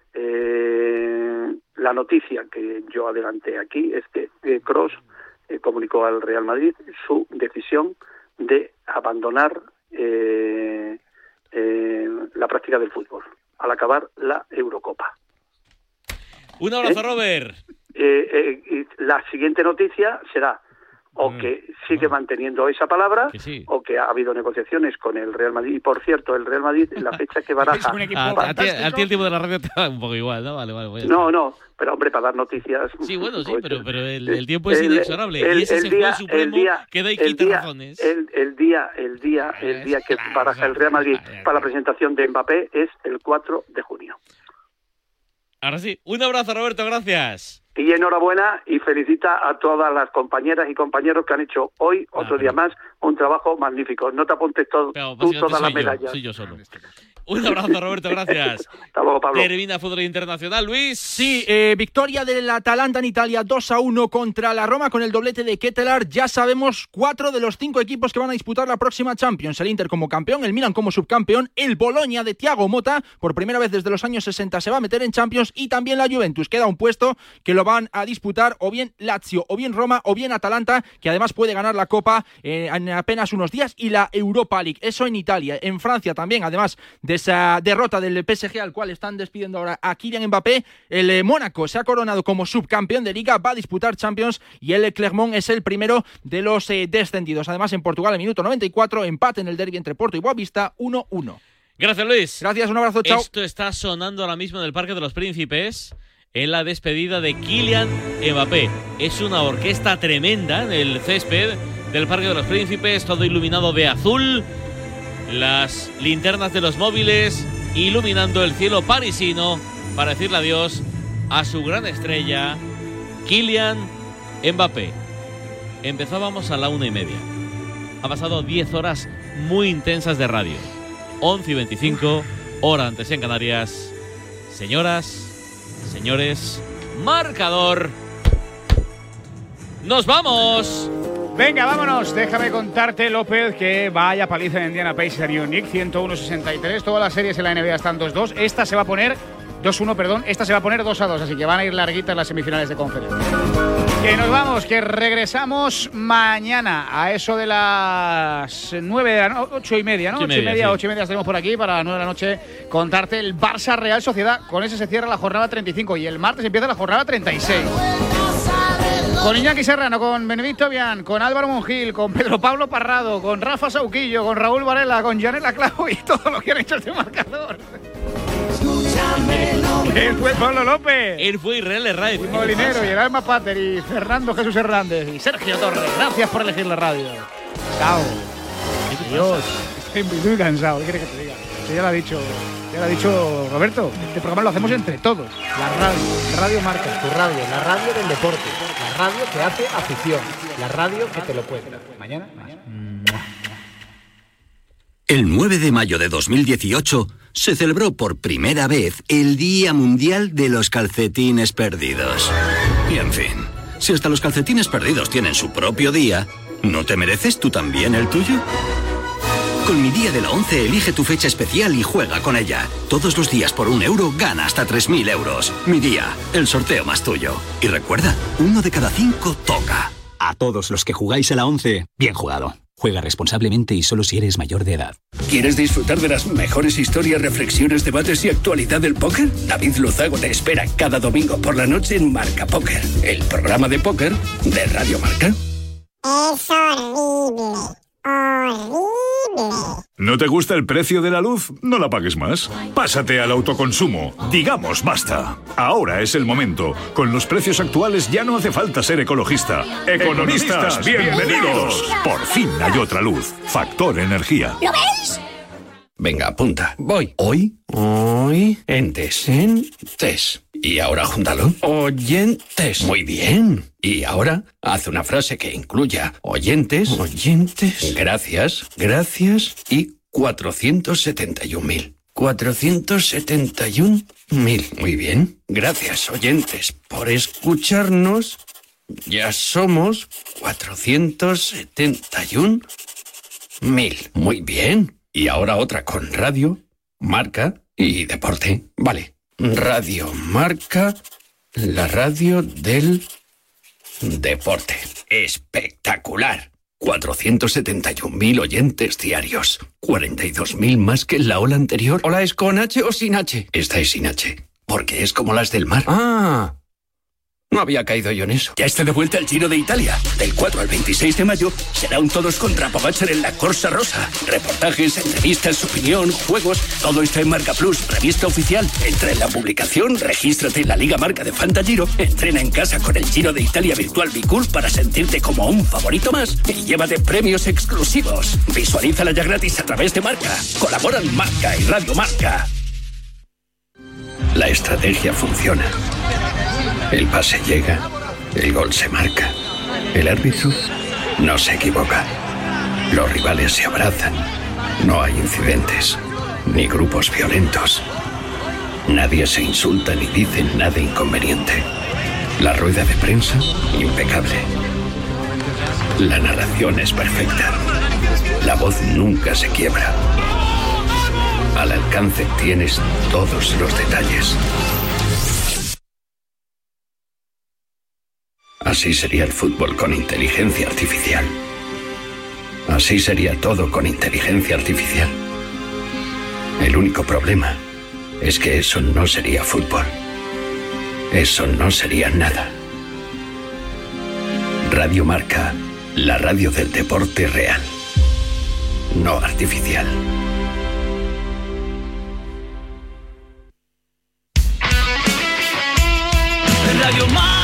Speaker 17: Eh, la noticia que yo adelanté aquí es que eh, Kroos eh, comunicó al Real Madrid su decisión de abandonar eh, eh, la práctica del fútbol al acabar la Eurocopa.
Speaker 2: Un abrazo,
Speaker 17: ¿Eh?
Speaker 2: Robert.
Speaker 17: Eh, eh, y la siguiente noticia será o mm. que sigue manteniendo esa palabra,
Speaker 2: sí.
Speaker 17: o que ha habido negociaciones con el Real Madrid. Y por cierto, el Real Madrid, en la fecha que baraja...
Speaker 2: a, a, ti, a ti el tiempo de la radio te va un poco igual, ¿no? Vale, vale. Voy a
Speaker 17: no, no, pero hombre, para dar noticias...
Speaker 2: Sí, bueno, sí,
Speaker 17: pues,
Speaker 2: pero, pero el, el tiempo es
Speaker 17: el,
Speaker 2: inexorable.
Speaker 17: El,
Speaker 2: y ese
Speaker 17: el
Speaker 2: es
Speaker 17: día,
Speaker 2: el supremo
Speaker 17: el día,
Speaker 2: que da y
Speaker 17: el
Speaker 2: quita
Speaker 17: día,
Speaker 2: razones.
Speaker 17: El, el día, el día, el día que baraja el Real Madrid para la presentación de Mbappé es el cuatro de junio.
Speaker 2: Ahora sí, un abrazo, Roberto, gracias.
Speaker 17: Y enhorabuena y felicita a todas las compañeras y compañeros que han hecho hoy, ah, otro pero... día más, un trabajo magnífico. No te apuntes todo,
Speaker 2: pero,
Speaker 17: tú todas las
Speaker 2: yo,
Speaker 17: medallas.
Speaker 2: Soy yo solo. Un abrazo, Roberto, gracias.
Speaker 17: Hasta luego, Pablo.
Speaker 2: Termina Fútbol Internacional, Luis.
Speaker 18: Sí, eh, victoria del Atalanta en Italia dos a uno contra la Roma con el doblete de Ketelaar. Ya sabemos cuatro de los cinco equipos que van a disputar la próxima Champions. El Inter como campeón, el Milan como subcampeón, el Bologna de Thiago Motta, por primera vez desde los años sesenta se va a meter en Champions, y también la Juventus. Queda un puesto que lo van a disputar o bien Lazio, o bien Roma, o bien Atalanta, que además puede ganar la Copa eh, en apenas unos días, y la Europa League. Eso en Italia. En Francia también, además de esa derrota del P S G, al cual están despidiendo ahora a Kylian Mbappé, el eh, Mónaco se ha coronado como subcampeón de Liga, va a disputar Champions, y el Clermont es el primero de los eh, descendidos. Además, en Portugal, en minuto noventa y cuatro, empate en el derbi entre Porto y Boavista, uno uno.
Speaker 2: Gracias, Luis.
Speaker 18: Gracias, un abrazo, chao.
Speaker 2: Esto está sonando ahora mismo en el Parque de los Príncipes, en la despedida de Kylian Mbappé. Es una orquesta tremenda en el césped del Parque de los Príncipes, todo iluminado de azul, las linternas de los móviles iluminando el cielo parisino para decirle adiós a su gran estrella, Kylian Mbappé. Empezábamos a la una y media. Ha pasado diez horas muy intensas de radio. once y veinticinco, hora antes en Canarias. Señoras, señores, marcador. ¡Nos vamos!
Speaker 1: Venga, vámonos. Déjame contarte, López, que vaya paliza en Indiana Pacers y Unique, ciento uno a sesenta y tres. Todas las series en la N B A están dos dos. Esta se va a poner dos uno, perdón. Esta se va a poner dos a dos, así que van a ir larguitas las semifinales de conferencia. Que nos vamos, que regresamos mañana a eso de las nueve de la noche, ocho y media, ¿no? Ocho y media, ocho y media, sí. ocho y media estaremos por aquí para las nueve de la noche contarte el Barça Real Sociedad. Con ese se cierra la jornada treinta y cinco y el martes empieza la jornada treinta y seis. Con Iñaki Serrano, con Benedicto Vian, con Álvaro Mongil, con Pedro Pablo Parrado, con Rafa Sauquillo, con Raúl Varela, con Janela Clau y todo lo que han hecho este marcador. Él fue Pablo López.
Speaker 2: Él fue Israel Herraiz.
Speaker 1: Y Molinero, y el Alma Pater, y Fernando Jesús Hernández, y Sergio Torres. Gracias por elegir la radio. Chao. Adiós. Estoy muy cansado, ¿qué quieres que te diga? Que ya lo ha dicho Ya lo ha dicho Roberto, este programa lo hacemos entre todos. La radio, Radio Marca.
Speaker 19: Tu radio, la radio del deporte. La radio que hace afición. La radio que te lo cuenta. Mañana, mañana.
Speaker 20: El nueve de mayo de dos mil dieciocho se celebró por primera vez el Día Mundial de los Calcetines Perdidos. Y en fin, si hasta los calcetines perdidos tienen su propio día, ¿no te mereces tú también el tuyo? Con Mi Día de la Once elige tu fecha especial y juega con ella. Todos los días por un euro gana hasta tres mil euros. Mi Día, el sorteo más tuyo. Y recuerda, uno de cada cinco toca.
Speaker 21: A todos los que jugáis a la Once, bien jugado. Juega responsablemente y solo si eres mayor de edad.
Speaker 22: ¿Quieres disfrutar de las mejores historias, reflexiones, debates y actualidad del póker? David Luzago te espera cada domingo por la noche en Marca Póker, el programa de póker de Radio Marca.
Speaker 23: Es horrible, horrible.
Speaker 24: ¿No te gusta el precio de la luz? No la pagues más. Pásate al autoconsumo. Digamos basta. Ahora es el momento. Con los precios actuales ya no hace falta ser ecologista. Economistas, bienvenidos. Por fin hay otra luz. Factor Energía.
Speaker 23: ¿Lo veis?
Speaker 22: Venga, apunta. Voy. Hoy, hoy, entes, entes. Y ahora júntalo. Oyentes. Muy bien. Y ahora haz una frase que incluya oyentes, oyentes, gracias, gracias y cuatrocientos setenta y un mil. cuatrocientos setenta y un mil. Muy bien. Gracias, oyentes, por escucharnos. Ya somos cuatrocientos setenta y un mil. Muy bien. Y ahora otra con radio, marca y deporte. Vale. Radio Marca, la radio del deporte. Espectacular. cuatrocientos setenta y un mil oyentes diarios. cuarenta y dos mil más que en la ola anterior. ¿Hola es con H o sin H? Esta es sin H, porque es como las del mar. Ah, no había caído yo en eso. Ya está de vuelta el Giro de Italia. Del cuatro al veintiséis de mayo será un todos contra Pogačar en la Corsa Rosa. Reportajes, entrevistas, opinión, juegos. Todo está en Marca Plus, revista oficial. Entra en la publicación, regístrate en la Liga Marca de Fantagiro, entrena en casa con el Giro de Italia Virtual Bicool para sentirte como un favorito más y llévate premios exclusivos. Visualízala ya gratis a través de Marca. Colaboran Marca y Radio Marca. La estrategia funciona. El pase llega, el gol se marca, el árbitro no se equivoca, los rivales se abrazan, no hay incidentes, ni grupos violentos, nadie se insulta ni dice nada inconveniente, la rueda de prensa impecable, la narración es perfecta, la voz nunca se quiebra, al alcance tienes todos los detalles. Así sería el fútbol con inteligencia artificial. Así sería todo con inteligencia artificial. El único problema es que eso no sería fútbol. Eso no sería nada. Radio Marca, la radio del deporte real, no artificial.
Speaker 23: Radio Marca.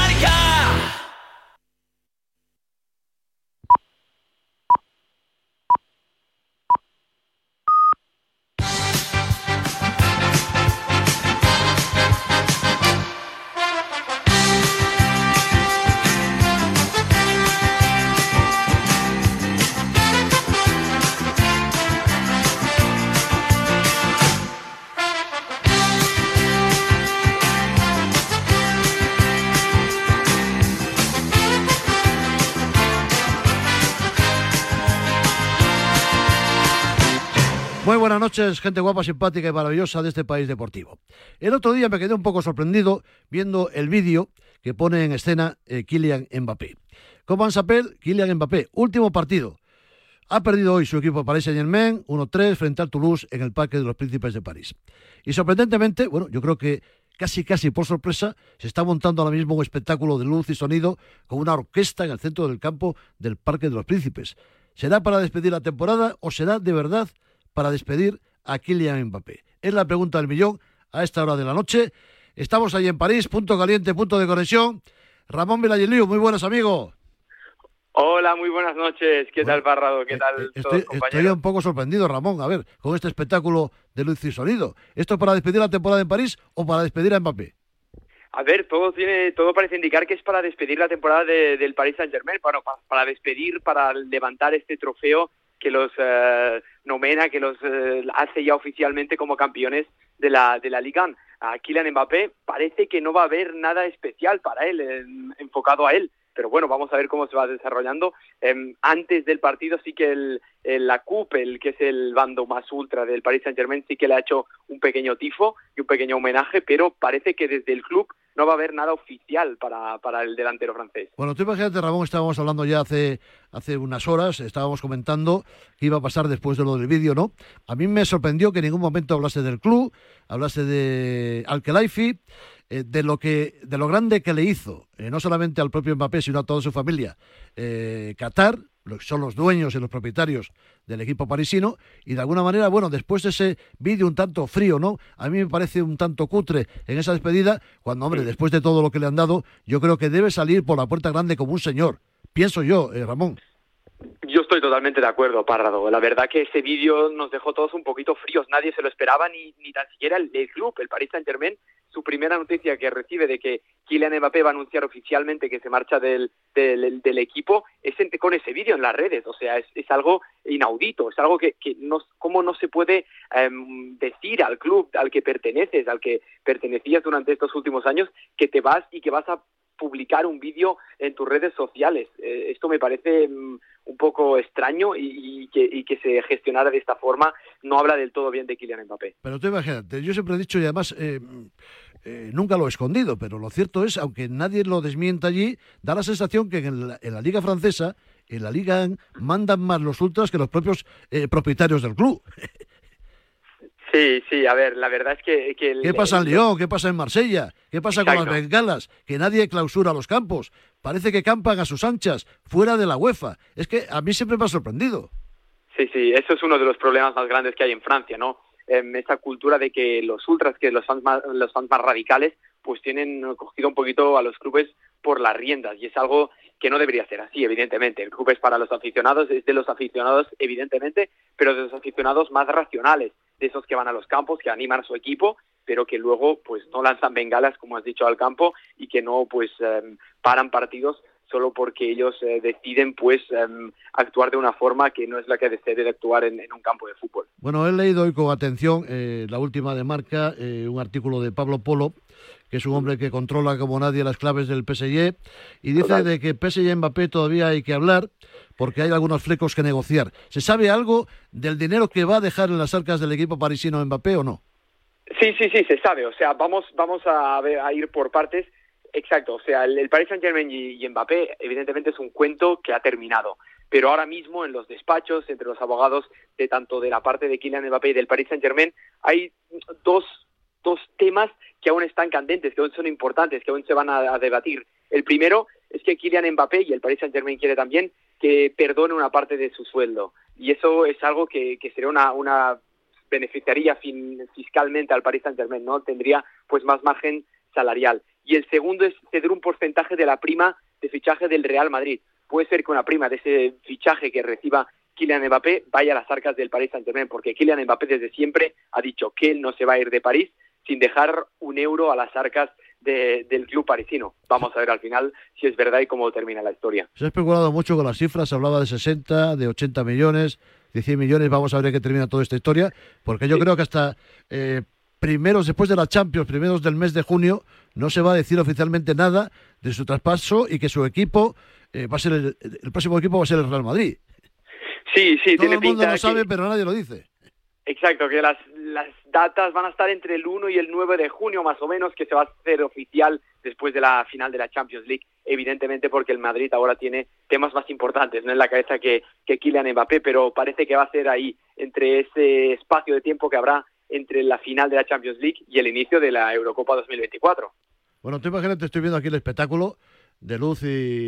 Speaker 25: Muy buenas noches, gente guapa, simpática y maravillosa de este país deportivo. El otro día me quedé un poco sorprendido viendo el vídeo que pone en escena eh, Kylian Mbappé. Coman Sapel, Kylian Mbappé, último partido. Ha perdido hoy su equipo Paris Saint-Germain uno tres frente al Toulouse en el Parque de los Príncipes de París. Y sorprendentemente, bueno, yo creo que casi casi por sorpresa, se está montando ahora mismo un espectáculo de luz y sonido con una orquesta en el centro del campo del Parque de los Príncipes. ¿Será para despedir la temporada o será de verdad para despedir a Kylian Mbappé? Es la pregunta del millón a esta hora de la noche. Estamos ahí en París, punto caliente, punto de conexión. Ramón Vilayeliu, muy buenas, amigo.
Speaker 26: Hola, muy buenas noches. ¿Qué tal, Parrado? ¿Qué tal
Speaker 25: estoy,
Speaker 26: todos, compañeros?
Speaker 25: Estoy un poco sorprendido, Ramón. A ver, con este espectáculo de luz y sonido. ¿Esto es para despedir la temporada en París o para despedir a Mbappé?
Speaker 26: A ver, todo tiene, todo parece indicar que es para despedir la temporada de, del Paris Saint-Germain, para, para despedir, para levantar este trofeo que los eh, nomena, que los eh, hace ya oficialmente como campeones de la de la Liga. A Kylian Mbappé parece que no va a haber nada especial para él, eh, enfocado a él. Pero bueno, vamos a ver cómo se va desarrollando. Eh, antes del partido sí que el, el, la C U P, el que es el bando más ultra del Paris Saint-Germain, sí que le ha hecho un pequeño tifo y un pequeño homenaje, pero parece que desde el club no va a haber nada oficial para, para el delantero francés.
Speaker 25: Bueno, tú imagínate, Ramón, estábamos hablando ya hace, hace unas horas, estábamos comentando qué iba a pasar después de lo del vídeo, ¿no? A mí me sorprendió que en ningún momento hablase del club, hablase de Al-Khelaifi, eh, de lo que de lo grande que le hizo, eh, no solamente al propio Mbappé, sino a toda su familia, eh, Qatar, los, son los dueños y los propietarios del equipo parisino, y de alguna manera, bueno, después de ese vídeo un tanto frío, ¿no? A mí me parece un tanto cutre en esa despedida, cuando, hombre, después de todo lo que le han dado, yo creo que debe salir por la puerta grande como un señor. Pienso yo, eh, Ramón.
Speaker 26: Yo estoy totalmente de acuerdo, Párrado. La verdad que ese vídeo nos dejó todos un poquito fríos. Nadie se lo esperaba, ni, ni tan siquiera el, el club, el Paris Saint-Germain. Su primera noticia que recibe de que Kylian Mbappé va a anunciar oficialmente que se marcha del, del, del equipo es en, con ese vídeo en las redes. O sea, es, es algo inaudito, es algo que, que no, cómo no se puede um, decir al club al que perteneces, al que pertenecías durante estos últimos años, que te vas y que vas a publicar un vídeo en tus redes sociales. Eh, esto me parece um, un poco extraño y, y, que, y que se gestionara de esta forma no habla del todo bien de Kylian Mbappé.
Speaker 25: Pero tú imagínate, yo siempre he dicho, y además eh, eh, nunca lo he escondido, pero lo cierto es, aunque nadie lo desmienta allí, da la sensación que en, el, en la Liga Francesa, en la Liga mandan más los ultras que los propios eh, propietarios del club.
Speaker 26: Sí, sí, a ver, la verdad es que... que el,
Speaker 25: ¿Qué pasa en
Speaker 26: el,
Speaker 25: Lyon? ¿Qué pasa en Marsella? ¿Qué pasa exacto. con las bengalas? Que nadie clausura los campos. Parece que campan a sus anchas, fuera de la UEFA. Es que a mí siempre me ha sorprendido.
Speaker 26: Sí, sí, eso es uno de los problemas más grandes que hay en Francia, ¿no? Eh, esa cultura de que los ultras, que los fans más, los fans más radicales, pues tienen cogido un poquito a los clubes por las riendas, y es algo que no debería ser así, evidentemente. El club es para los aficionados, es de los aficionados, evidentemente, pero de los aficionados más racionales, de esos que van a los campos, que animan a su equipo, pero que luego pues no lanzan bengalas, como has dicho, al campo, y que no pues eh, paran partidos solo porque ellos eh, deciden pues eh, actuar de una forma que no es la que se debe actuar en, en un campo de fútbol.
Speaker 25: Bueno, he leído hoy con atención eh, la última de Marca, eh, un artículo de Pablo Polo, que es un hombre que controla como nadie las claves del P S G, y dice Total. de que P S G y Mbappé todavía hay que hablar porque hay algunos flecos que negociar. ¿Se sabe algo del dinero que va a dejar en las arcas del equipo parisino Mbappé o no?
Speaker 26: Sí, sí, sí, se sabe. O sea, vamos, vamos a, ver, a ir por partes. Exacto, o sea, el, el Paris Saint-Germain y, y Mbappé evidentemente es un cuento que ha terminado, pero ahora mismo en los despachos, entre los abogados de tanto de la parte de Kylian Mbappé y del Paris Saint-Germain, hay dos, dos temas que aún están candentes, que aún son importantes, que aún se van a, a debatir. El primero es que Kylian Mbappé, y el Paris Saint-Germain quiere también, que perdone una parte de su sueldo, y eso es algo que, que sería una... una beneficiaría fin, fiscalmente al Paris Saint-Germain, ¿no? Tendría pues más margen salarial. Y el segundo es ceder un porcentaje de la prima de fichaje del Real Madrid. Puede ser que una prima de ese fichaje que reciba Kylian Mbappé vaya a las arcas del Paris Saint-Germain, porque Kylian Mbappé desde siempre ha dicho que él no se va a ir de París sin dejar un euro a las arcas de, del club parisino. Vamos a ver al final si es verdad y cómo termina la historia.
Speaker 25: Se ha especulado mucho con las cifras, se hablaba de sesenta, de ochenta millones, de cien millones. Vamos a ver qué termina toda esta historia, porque yo sí. creo que hasta eh, primeros, después de la Champions, primeros del mes de junio, no se va a decir oficialmente nada de su traspaso y que su equipo eh, va a ser el, el próximo equipo va a ser el Real Madrid.
Speaker 26: Sí, sí,
Speaker 25: todo
Speaker 26: tiene
Speaker 25: el mundo
Speaker 26: pinta
Speaker 25: lo sabe,
Speaker 26: que...
Speaker 25: pero nadie lo dice.
Speaker 26: Exacto, que las, las datas van a estar entre el uno y el nueve de junio, más o menos, que se va a hacer oficial después de la final de la Champions League, evidentemente porque el Madrid ahora tiene temas más importantes, no en la cabeza que, que Kylian Mbappé, pero parece que va a ser ahí, entre ese espacio de tiempo que habrá entre la final de la Champions League y el inicio de la Eurocopa dos mil veinticuatro.
Speaker 25: Bueno, tú imagínate, estoy viendo aquí el espectáculo de luz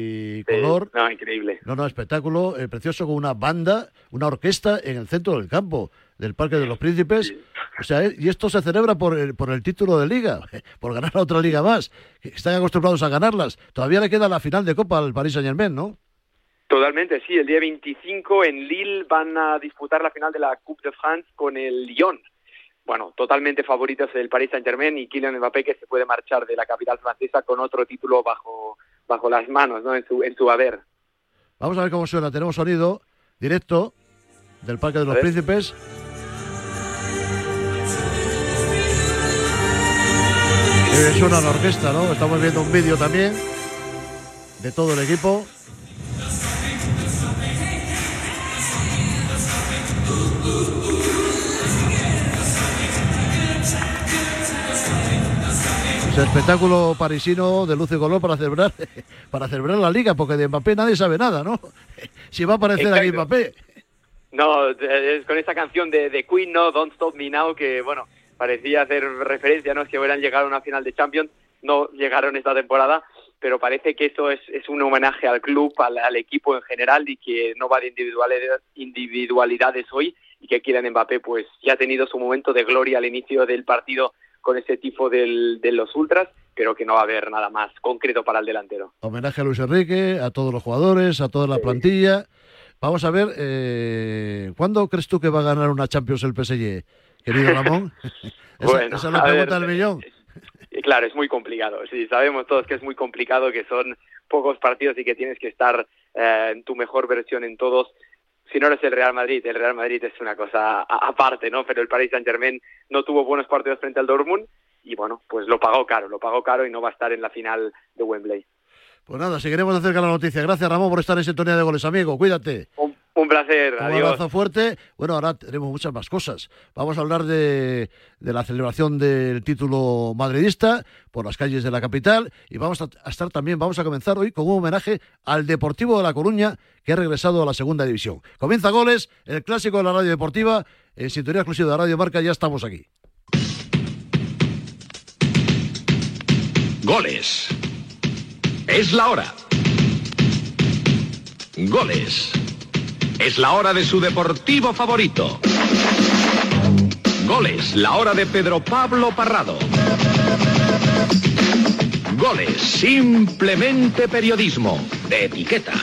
Speaker 25: y color.
Speaker 26: Sí, no, increíble.
Speaker 25: No, no, espectáculo eh, precioso, con una banda, una orquesta en el centro del campo, del Parque de los Príncipes. Sí. O sea, eh, y esto se celebra por el, por el título de Liga, por ganar a otra Liga más. Están acostumbrados a ganarlas. Todavía le queda la final de Copa al Paris Saint-Germain, ¿no?
Speaker 26: Totalmente, sí. El día veinticinco en Lille van a disputar la final de la Coupe de France con el Lyon. bueno, totalmente favoritos el Paris Saint-Germain y Kylian Mbappé, que se puede marchar de la capital francesa con otro título bajo, bajo las manos, ¿no? En su, en su haber.
Speaker 25: Vamos a ver cómo suena. Tenemos sonido directo del Parque de los Príncipes. Eh, suena la orquesta, ¿no? Estamos viendo un vídeo también de todo el equipo. Es el espectáculo parisino de luz y color para celebrar para celebrar la Liga, porque de Mbappé nadie sabe nada, ¿no? Si va a aparecer
Speaker 26: Exacto.
Speaker 25: aquí Mbappé.
Speaker 26: No, es con esa canción de, de Queen, ¿no? Don't Stop Me Now, que, bueno, parecía hacer referencia, ¿no? Si hubieran llegado a una final de Champions, no llegaron esta temporada, pero parece que eso es, es un homenaje al club, al, al equipo en general, y que no va de individualidades, individualidades hoy, y que Kylian Mbappé, pues, ya ha tenido su momento de gloria al inicio del partido con ese tifo del, de los ultras, pero que no va a haber nada más concreto para el delantero.
Speaker 25: Homenaje a Luis Enrique, a todos los jugadores, a toda la plantilla. Vamos a ver, eh, ¿cuándo crees tú que va a ganar una Champions el P S G, querido Ramón? esa,
Speaker 26: Bueno,
Speaker 25: esa es la
Speaker 26: a
Speaker 25: pregunta
Speaker 26: ver,
Speaker 25: del millón.
Speaker 26: Y claro, es muy complicado. Sí, sabemos todos que es muy complicado, que son pocos partidos y que tienes que estar eh, en tu mejor versión en todos. Si no eres el Real Madrid, el Real Madrid es una cosa a- aparte, ¿no? Pero el Paris Saint-Germain no tuvo buenos partidos frente al Dortmund y, bueno, pues lo pagó caro, lo pagó caro y no va a estar en la final de Wembley.
Speaker 25: Pues nada, seguiremos de cerca la noticia. Gracias, Ramón, por estar en sintonía de goles, amigo. Cuídate.
Speaker 26: Un, un placer,
Speaker 25: Un
Speaker 26: adiós.
Speaker 25: abrazo fuerte. Bueno, ahora tenemos muchas más cosas. Vamos a hablar de, de la celebración del título madridista por las calles de la capital y vamos a, a estar también, vamos a comenzar hoy con un homenaje al Deportivo de La Coruña, que ha regresado a la segunda división. Comienza Goles, el clásico de la radio deportiva, en sintonía exclusiva de Radio Marca. Ya estamos aquí.
Speaker 3: Goles. Es la hora. Goles. Es la hora de su deportivo favorito. Goles, la hora de Pedro Pablo Parrado. Goles, simplemente periodismo de etiqueta.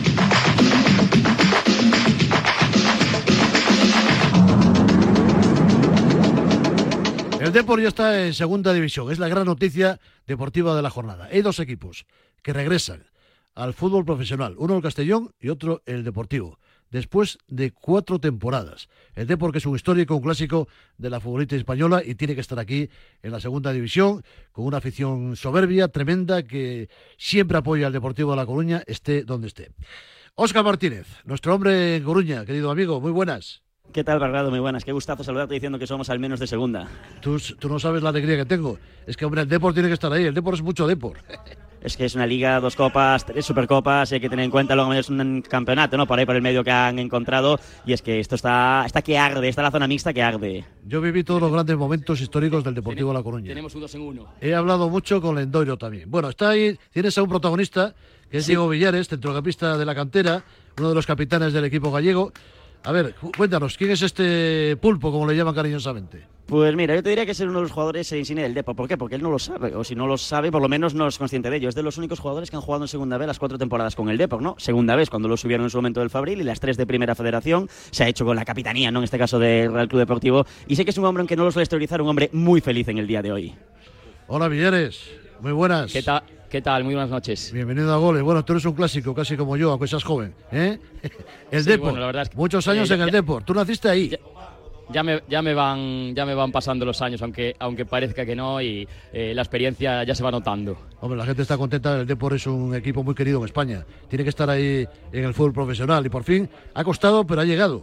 Speaker 25: El Depor ya está en segunda división. Es la gran noticia deportiva de la jornada. Hay dos equipos que regresan al fútbol profesional. Uno el Castellón y otro el Deportivo. Después de cuatro temporadas. El Depor, que es un histórico, un clásico de la futbolista española y tiene que estar aquí en la segunda división con una afición soberbia, tremenda, que siempre apoya al Deportivo de La Coruña, esté donde esté. Óscar Martínez, nuestro hombre en Coruña, querido amigo, muy buenas.
Speaker 4: ¿Qué tal, Barrado? Muy buenas. Qué gustazo saludarte diciendo que somos al menos de segunda.
Speaker 25: Tú, tú no sabes la alegría que tengo. Es que, hombre, el Depor tiene que estar ahí. El Depor es mucho Depor.
Speaker 4: Es que es una liga, dos copas, tres supercopas, hay que tener en cuenta, luego es un campeonato, ¿no? Por ahí por el medio que han encontrado, y es que esto está, está que arde, está la zona mixta que arde.
Speaker 25: Yo viví todos los grandes momentos históricos del Deportivo de La Coruña.
Speaker 4: Tenemos un dos en uno.
Speaker 25: He hablado mucho con Lendoiro también. Bueno, está ahí, tienes a un protagonista, que es
Speaker 4: Sí.
Speaker 25: Diego Villares, centrocampista de la cantera, uno de los capitanes del equipo gallego. A ver, cu- cuéntanos, ¿quién es este pulpo, como le llaman cariñosamente?
Speaker 4: Pues mira, yo te diría que es uno de los jugadores insignia del Depor. ¿Por qué? Porque él no lo sabe, o si no lo sabe, por lo menos no es consciente de ello. Es de los únicos jugadores que han jugado en segunda vez las cuatro temporadas con el Depor, ¿no? Segunda vez cuando lo subieron en su momento del Fabril y las tres de Primera Federación. Se ha hecho con la capitanía, ¿no? En este caso del Real Club Deportivo. Y sé que es un hombre, aunque no lo suele exteriorizar, un hombre muy feliz en el día de hoy.
Speaker 25: Hola, Villares, muy buenas.
Speaker 5: ¿Qué tal? ¿Qué tal? Muy buenas noches.
Speaker 25: Bienvenido a Goles. Bueno, tú eres un clásico, casi como yo, aunque seas joven, ¿eh? El
Speaker 5: Sí,
Speaker 25: Depor,
Speaker 5: bueno, la verdad es que-
Speaker 25: muchos años
Speaker 5: eh,
Speaker 25: en el
Speaker 5: ya-
Speaker 25: Depor. Tú naciste ahí.
Speaker 5: Ya, ya me, ya, me van, ya me van pasando los años, aunque, aunque parezca que no, y eh, la experiencia ya se va notando.
Speaker 25: Hombre, la gente está contenta. El Depor es un equipo muy querido en España. Tiene que estar ahí en el fútbol profesional y por fin ha costado, pero ha llegado.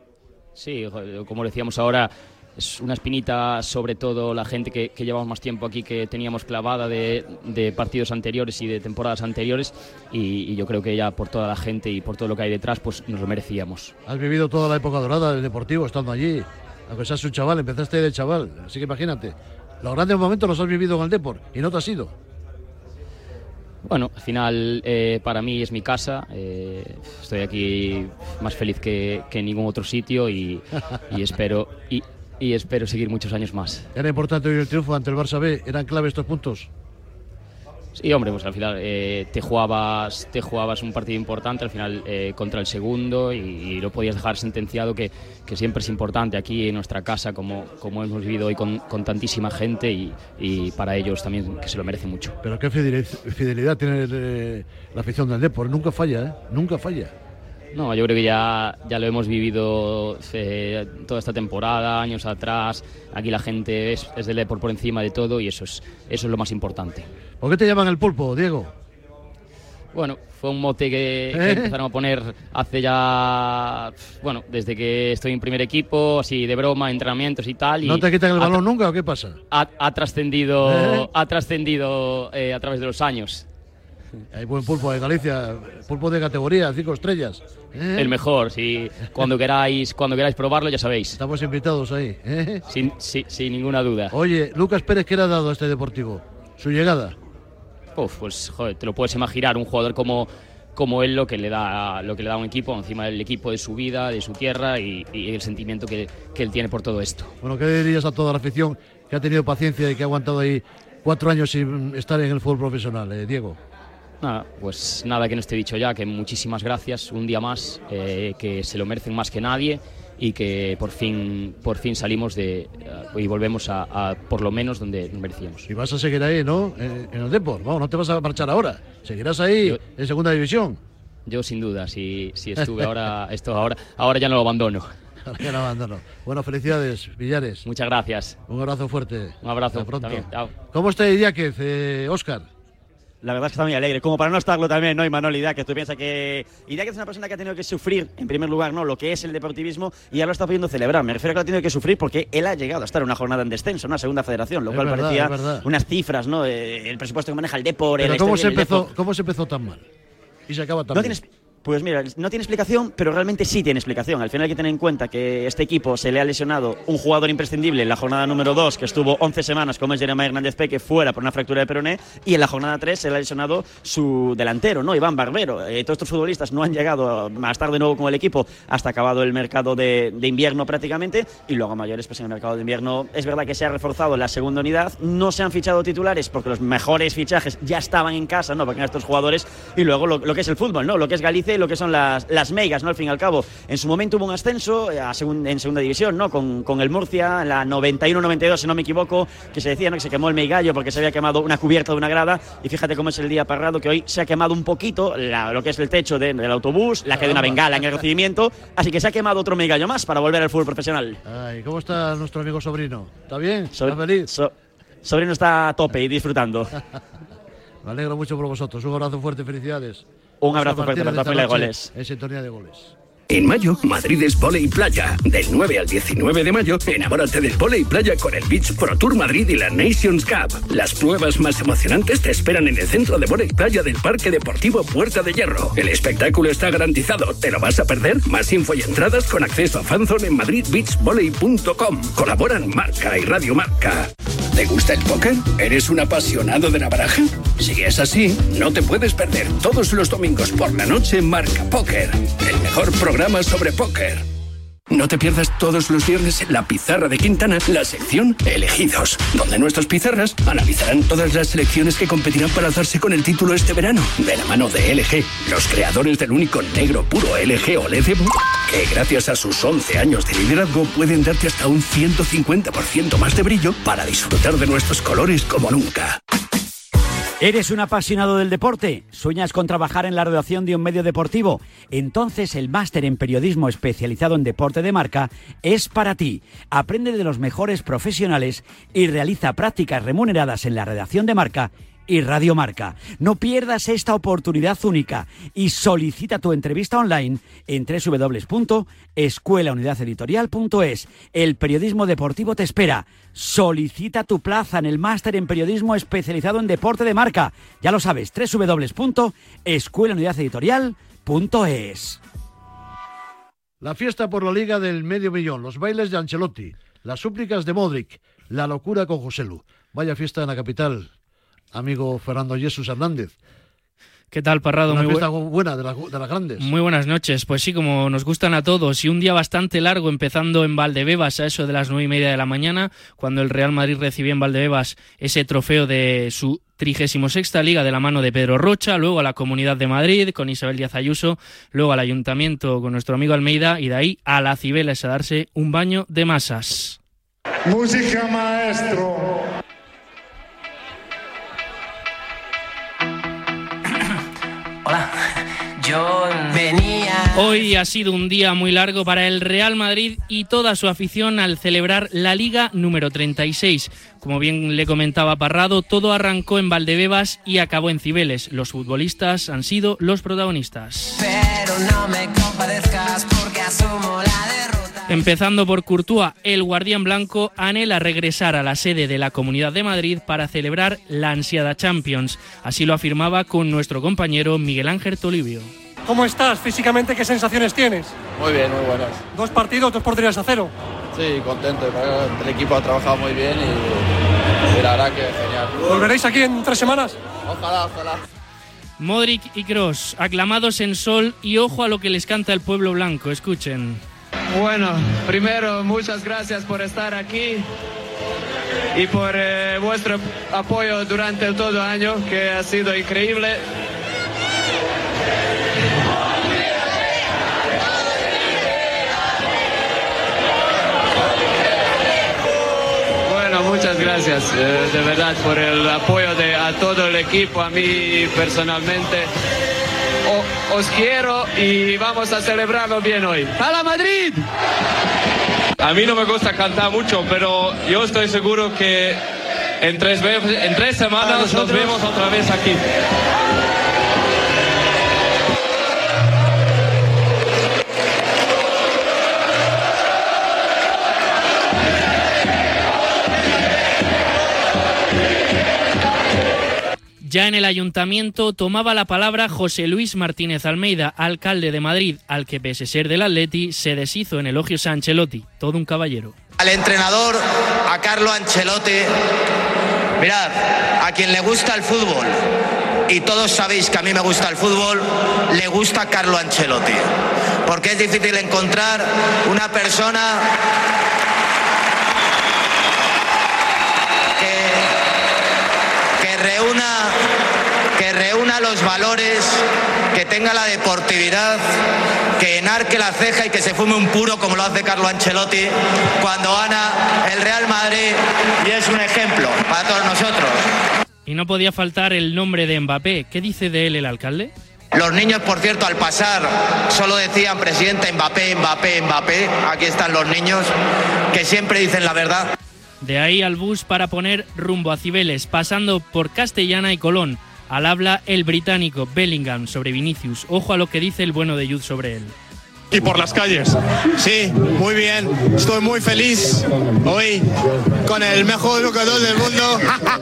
Speaker 5: Sí, joder, como decíamos ahora, es una espinita, sobre todo la gente que, que llevamos más tiempo aquí, que teníamos clavada de, de partidos anteriores y de temporadas anteriores, y, y yo creo que ya por toda la gente y por todo lo que hay detrás, pues nos lo merecíamos.
Speaker 25: Has vivido toda la época dorada del Deportivo estando allí. Aunque seas un chaval, empezaste de chaval. Así que imagínate, los grandes momentos los has vivido en el Depor y no te has ido.
Speaker 5: Bueno, al final eh, para mí es mi casa, eh, estoy aquí más feliz que, que en ningún otro sitio y, y espero y, y espero seguir muchos años más.
Speaker 25: Era importante hoy el triunfo ante el Barça B. ¿Eran clave estos puntos?
Speaker 5: Sí, hombre, pues al final eh, te jugabas te jugabas un partido importante, al final eh, contra el segundo, y, y no podías dejar sentenciado que, que siempre es importante aquí en nuestra casa, como, como hemos vivido hoy con, con tantísima gente, y, y para ellos también, que se lo merece mucho.
Speaker 25: Pero qué fidelidad, fidelidad tiene eh, la afición del Depor, nunca falla, ¿eh? Nunca falla.
Speaker 5: No, yo creo que ya, ya lo hemos vivido eh, toda esta temporada, años atrás. Aquí la gente es, es del Depor por encima de todo, y eso es, eso es lo más importante.
Speaker 25: ¿Por qué te llaman el Pulpo, Diego?
Speaker 5: Bueno, fue un mote que,
Speaker 25: ¿Eh?
Speaker 5: que empezaron a poner hace ya, bueno, desde que estoy en primer equipo, así de broma, entrenamientos y tal. Y
Speaker 25: ¿No te quitan el
Speaker 5: ha,
Speaker 25: balón nunca o qué pasa?
Speaker 5: Ha, ha trascendido,
Speaker 25: ¿Eh?
Speaker 5: ha trascendido eh, a través de los años.
Speaker 25: Hay buen pulpo de Galicia, pulpo de categoría, cinco estrellas. ¿Eh?
Speaker 5: El mejor, si cuando queráis, cuando queráis probarlo, ya sabéis.
Speaker 25: Estamos invitados ahí. ¿Eh?
Speaker 5: Sin, sin, sin ninguna duda.
Speaker 25: Oye, Lucas Pérez, ¿qué le ha dado a este Deportivo? Su llegada.
Speaker 5: Uf, pues joder, te lo puedes imaginar, un jugador como, como él, lo que le da lo que le da a un equipo, encima del equipo de su vida, de su tierra, y, y el sentimiento que, que él tiene por todo esto.
Speaker 25: Bueno, ¿qué dirías a toda la afición que ha tenido paciencia y que ha aguantado ahí cuatro años sin estar en el fútbol profesional, eh, Diego?
Speaker 5: Nada, pues nada que no esté dicho ya, que muchísimas gracias, un día más, eh, que se lo merecen más que nadie, y que por fin por fin salimos de uh, y volvemos a, a por lo menos donde nos merecíamos.
Speaker 25: Y vas a seguir ahí, ¿no? En, en el Depor, vamos, no te vas a marchar ahora, seguirás ahí yo, en segunda división.
Speaker 5: Yo sin duda, si, si estuve ahora, esto ahora, ahora ya no lo abandono.
Speaker 25: Ahora ya no abandono. Bueno, felicidades, Villares.
Speaker 5: Muchas gracias.
Speaker 25: Un abrazo fuerte.
Speaker 5: Un abrazo.
Speaker 25: Hasta pronto.
Speaker 5: También, chao.
Speaker 25: ¿Cómo está Idiáquez, eh, Óscar?
Speaker 4: La verdad es que está muy alegre, como para no estarlo también, ¿no? Imanol Idiáquez, tú piensas que Idiáquez es una persona que ha tenido que sufrir, en primer lugar, ¿no? Lo que es el deportivismo, y ahora lo está pudiendo celebrar. Me refiero a que lo ha tenido que sufrir porque él ha llegado a estar en una jornada en descenso, una segunda federación, lo
Speaker 25: es
Speaker 4: cual
Speaker 25: verdad,
Speaker 4: parecía unas cifras, ¿no? Eh, el presupuesto que maneja el Depor,
Speaker 25: Pero
Speaker 4: el
Speaker 25: ¿cómo se, empezó,
Speaker 4: Depor.
Speaker 25: ¿cómo se empezó tan mal? Y se acaba tan
Speaker 4: no
Speaker 25: bien.
Speaker 4: tienes Pues mira, no tiene explicación, pero realmente sí tiene explicación. Al final hay que tener en cuenta que este equipo se le ha lesionado un jugador imprescindible en la jornada número dos, que estuvo once semanas, como es Jeremiah Hernández Peque, fuera por una fractura de peroné, y en la jornada tres se le ha lesionado su delantero, ¿no? Iván Barbero. Eh, todos estos futbolistas no han llegado a estar de nuevo con el equipo hasta acabado el mercado de, de invierno prácticamente, y luego a mayores, pues en el mercado de invierno es verdad que se ha reforzado la segunda unidad, no se han fichado titulares porque los mejores fichajes ya estaban en casa, ¿no? Porque eran estos jugadores, y luego lo, lo que es el fútbol, ¿no? Lo que es Galicia y lo que son las las megas, ¿no? Al fin y al cabo, en su momento hubo un ascenso a segun, en segunda división, ¿no? Con, con el Murcia, en la noventa y uno noventa y dos, si no me equivoco, que se decía, ¿no? Que se quemó el Meigallo porque se había quemado una cubierta de una grada, y fíjate cómo es el día Parrado, que hoy se ha quemado un poquito la, lo que es el techo de, del autobús, la que de una bengala en el recibimiento, así que se ha quemado otro Meigallo más para volver al fútbol profesional.
Speaker 25: Ay, ¿cómo está nuestro amigo Sobrino? ¿Está bien? ¿Está
Speaker 4: So,
Speaker 25: feliz?
Speaker 4: So, Sobrino está a tope y disfrutando.
Speaker 25: Me alegro mucho por vosotros. Un abrazo fuerte, felicidades.
Speaker 4: Un abrazo fuerte para la familia de goles.
Speaker 25: En sintonía de goles.
Speaker 22: En mayo, Madrid es Voley Playa. Del nueve al diecinueve de mayo, enamórate del Voley Playa con el Beach Pro Tour Madrid y la Nations Cup. Las pruebas más emocionantes te esperan en el centro de Voley Playa del Parque Deportivo Puerta de Hierro. El espectáculo está garantizado. ¿Te lo vas a perder? Más info y entradas con acceso a Fanzone en madrid beach volley punto com. Colaboran Marca y Radio Marca. ¿Te gusta el póker? ¿Eres un apasionado de la baraja? Si es así, no te puedes perder todos los domingos por la noche Marca Póker, el mejor programa sobre póker. No te pierdas todos los viernes en la Pizarra de Quintana, la sección Elegidos, donde nuestros pizarras analizarán todas las selecciones que competirán para alzarse con el título este verano, de la mano de L G, los creadores del único negro puro L G O L E D, que gracias a sus once años de liderazgo pueden darte hasta un ciento cincuenta por ciento más de brillo para disfrutar de nuestros colores como nunca.
Speaker 6: ¿Eres un apasionado del deporte? ¿Sueñas con trabajar en la redacción de un medio deportivo? Entonces el máster en periodismo especializado en deporte de marca es para ti. Aprende de los mejores profesionales y realiza prácticas remuneradas en la redacción de Marca y Radio Marca. No pierdas esta oportunidad única y solicita tu entrevista online en doble u doble u doble u punto escuela unidad editorial punto es. El periodismo deportivo te espera. Solicita tu plaza en el máster en periodismo especializado en deporte de marca. Ya lo sabes, doble u doble u doble u punto escuela unidad editorial punto es.
Speaker 25: La fiesta por la Liga del Medio Millón, los bailes de Ancelotti, las súplicas de Modric, la locura con Joselu. Vaya fiesta en la capital, amigo Fernando Jesús Hernández.
Speaker 7: ¿Qué tal, Parrado?
Speaker 25: Una
Speaker 7: Muy
Speaker 25: fiesta
Speaker 7: bu-
Speaker 25: buena de, la, de las grandes.
Speaker 7: Muy buenas noches. Pues sí, como nos gustan a todos, y un día bastante largo, empezando en Valdebebas a eso de las nueve y media de la mañana, cuando el Real Madrid recibía en Valdebebas ese trofeo de su trigésimo sexta Liga de la mano de Pedro Rocha, luego a la Comunidad de Madrid con Isabel Díaz Ayuso, luego al Ayuntamiento con nuestro amigo Almeida y de ahí a la Cibeles a darse un baño de masas.
Speaker 8: Música, maestro.
Speaker 10: Hola, yo venía...
Speaker 7: Hoy ha sido un día muy largo para el Real Madrid y toda su afición al celebrar la Liga número treinta y seis. Como bien le comentaba Parrado, todo arrancó en Valdebebas y acabó en Cibeles. Los futbolistas han sido los protagonistas.
Speaker 10: Pero no me compadezcas porque asumo la derrota.
Speaker 7: Empezando por Courtois, el guardián blanco anhela regresar a la sede de la Comunidad de Madrid para celebrar la ansiada Champions. Así lo afirmaba con nuestro compañero Miguel Ángel Tolibio.
Speaker 11: ¿Cómo estás? Físicamente, ¿qué sensaciones tienes?
Speaker 12: Muy bien, muy buenas.
Speaker 11: Dos partidos, dos porterías a cero.
Speaker 12: Sí, contento. El equipo ha trabajado muy bien y, y la verdad que genial.
Speaker 11: ¿Volveréis aquí en tres semanas?
Speaker 12: Ojalá, ojalá.
Speaker 7: Modric y Kroos, aclamados en sol y ojo a lo que les canta el pueblo blanco. Escuchen.
Speaker 13: Bueno, primero, muchas gracias por estar aquí y por eh, vuestro apoyo durante todo el año, que ha sido increíble. Bueno, muchas gracias eh, de verdad por el apoyo de, a todo el equipo, a mí personalmente. O, os quiero y vamos a celebrarlo bien hoy. ¡Hala Madrid! A mí no me gusta cantar mucho, pero yo estoy seguro que en tres, en tres semanas nos vemos otra vez aquí.
Speaker 7: Ya en el Ayuntamiento tomaba la palabra José Luis Martínez Almeida, alcalde de Madrid, al que pese ser del Atleti se deshizo en elogios a Ancelotti, todo un caballero.
Speaker 15: Al entrenador, a Carlo Ancelotti, mirad, a quien le gusta el fútbol, y todos sabéis que a mí me gusta el fútbol, le gusta Carlo Ancelotti, porque es difícil encontrar una persona que, que reúna que reúna los valores, que tenga la deportividad, que enarque la ceja y que se fume un puro como lo hace Carlo Ancelotti cuando gana el Real Madrid, y es un ejemplo para todos nosotros.
Speaker 7: Y no podía faltar el nombre de Mbappé. ¿Qué dice de él el alcalde?
Speaker 15: Los niños, por cierto, al pasar solo decían presidente Mbappé, Mbappé, Mbappé. Aquí están los niños que siempre dicen la verdad.
Speaker 7: De ahí al bus para poner rumbo a Cibeles, pasando por Castellana y Colón. Al habla el británico Bellingham sobre Vinicius. Ojo a lo que dice el bueno de Jude sobre él.
Speaker 27: Y por las calles. Sí, muy bien. Estoy muy feliz hoy con el mejor jugador del mundo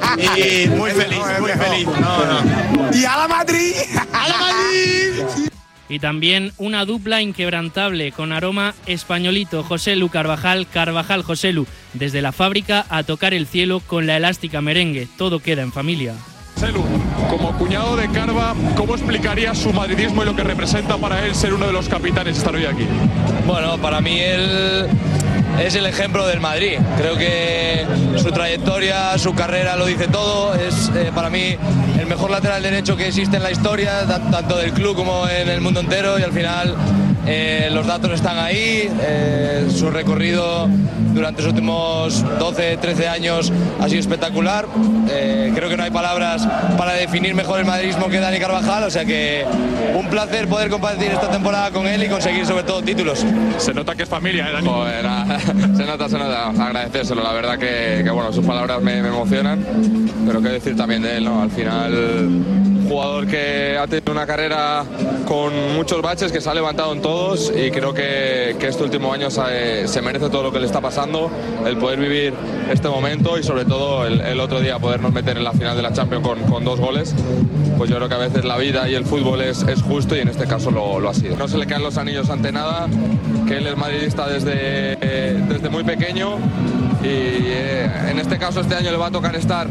Speaker 27: y muy feliz, muy feliz. No, no.
Speaker 11: ¡Y a la Madrid! ¡A la Madrid!
Speaker 7: Y también una dupla inquebrantable con aroma españolito, Joselu Carvajal, Carvajal Joselu, desde la fábrica a tocar el cielo con la elástica merengue. Todo queda en familia.
Speaker 28: Joselu, como cuñado de Carva, ¿cómo explicaría su madridismo y lo que representa para él ser uno de los capitanes estar hoy aquí?
Speaker 29: Bueno, para mí él es el ejemplo del Madrid. Creo que su trayectoria, su carrera lo dice todo. Es eh, para mí el mejor lateral derecho que existe en la historia, tanto del club como en el mundo entero, y al final eh, los datos están ahí. Eh, su recorrido durante los últimos doce, trece años ha sido espectacular. Eh, creo que no hay palabras para definir mejor el madridismo que Dani Carvajal, o sea que un placer poder compartir esta temporada con él y conseguir sobre todo títulos.
Speaker 28: Se nota que es familia, ¿eh, Dani?
Speaker 29: Joder, se nota, se nota, agradecérselo, la verdad que, que bueno, sus palabras me, me emocionan, pero qué decir también de él, ¿no? Al final, un jugador que ha tenido una carrera con muchos baches, que se ha levantado en todos, y creo que, que este último año se, se merece todo lo que le está pasando, el poder vivir este momento y sobre todo el, el otro día podernos meter en la final de la Champions con, con dos goles. Pues yo creo que a veces la vida y el fútbol es, es justo, y en este caso lo, lo ha sido. No se le caen los anillos ante nada, que él es madridista desde, eh, desde muy pequeño, y eh, en este caso este año le va a tocar estar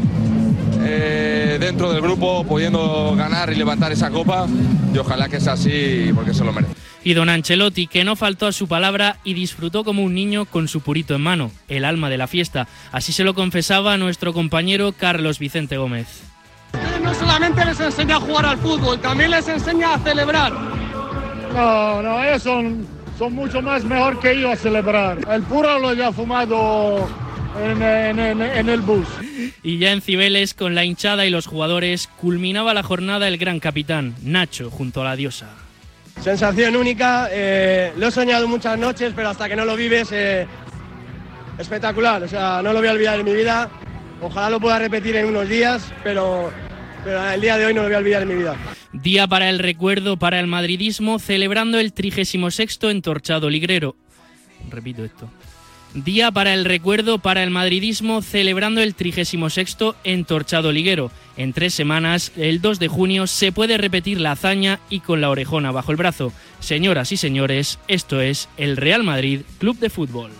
Speaker 29: eh, dentro del grupo, pudiendo ganar y levantar esa copa, y ojalá que sea así porque se lo merece.
Speaker 7: Y don Ancelotti, que no faltó a su palabra y disfrutó como un niño con su purito en mano, el alma de la fiesta. Así se lo confesaba a nuestro compañero Carlos Vicente Gómez.
Speaker 11: No solamente les enseña a jugar al fútbol, también les enseña a celebrar.
Speaker 8: No, no, ellos son, son mucho más mejor que yo a celebrar. El puro lo ya fumado en, en, en, en el bus.
Speaker 7: Y ya en Cibeles, con la hinchada y los jugadores, culminaba la jornada el gran capitán, Nacho, junto a la diosa.
Speaker 11: Sensación única, eh, lo he soñado muchas noches, pero hasta que no lo vives, eh, espectacular. O sea, no lo voy a olvidar en mi vida. Ojalá lo pueda repetir en unos días, pero, pero el día de hoy no lo voy a olvidar en mi vida.
Speaker 7: Día para el recuerdo, para el madridismo, celebrando el trigésimo sexto entorchado liguero. Repito esto. Día para el recuerdo, para el madridismo, celebrando el trigésimo sexto entorchado liguero. En tres semanas, el dos de junio, se puede repetir la hazaña y con la orejona bajo el brazo. Señoras y señores, esto es el Real Madrid Club de Fútbol.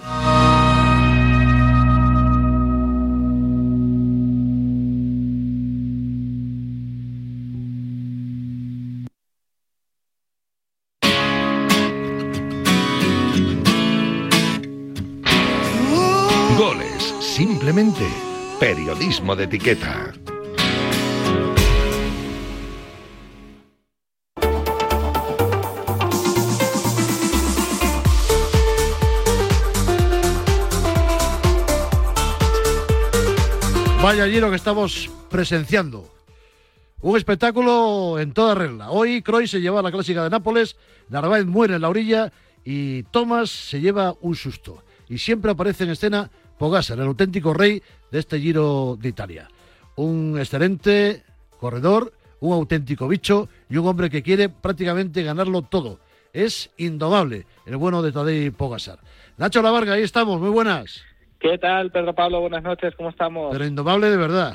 Speaker 1: Goles, simplemente periodismo de etiqueta.
Speaker 25: Vaya Giro que estamos presenciando. Un espectáculo en toda regla. Hoy Cruyff se lleva la clásica de Nápoles, Narváez muere en la orilla y Thomas se lleva un susto. Y siempre aparece en escena Pogačar, el auténtico rey de este Giro de Italia. Un excelente corredor, un auténtico bicho y un hombre que quiere prácticamente ganarlo todo. Es indomable el bueno de Tadej Pogačar. Nacho Lavarga, ahí estamos, muy buenas.
Speaker 2: ¿Qué tal, Pedro Pablo? Buenas noches, ¿cómo estamos?
Speaker 25: Pero indomable de verdad.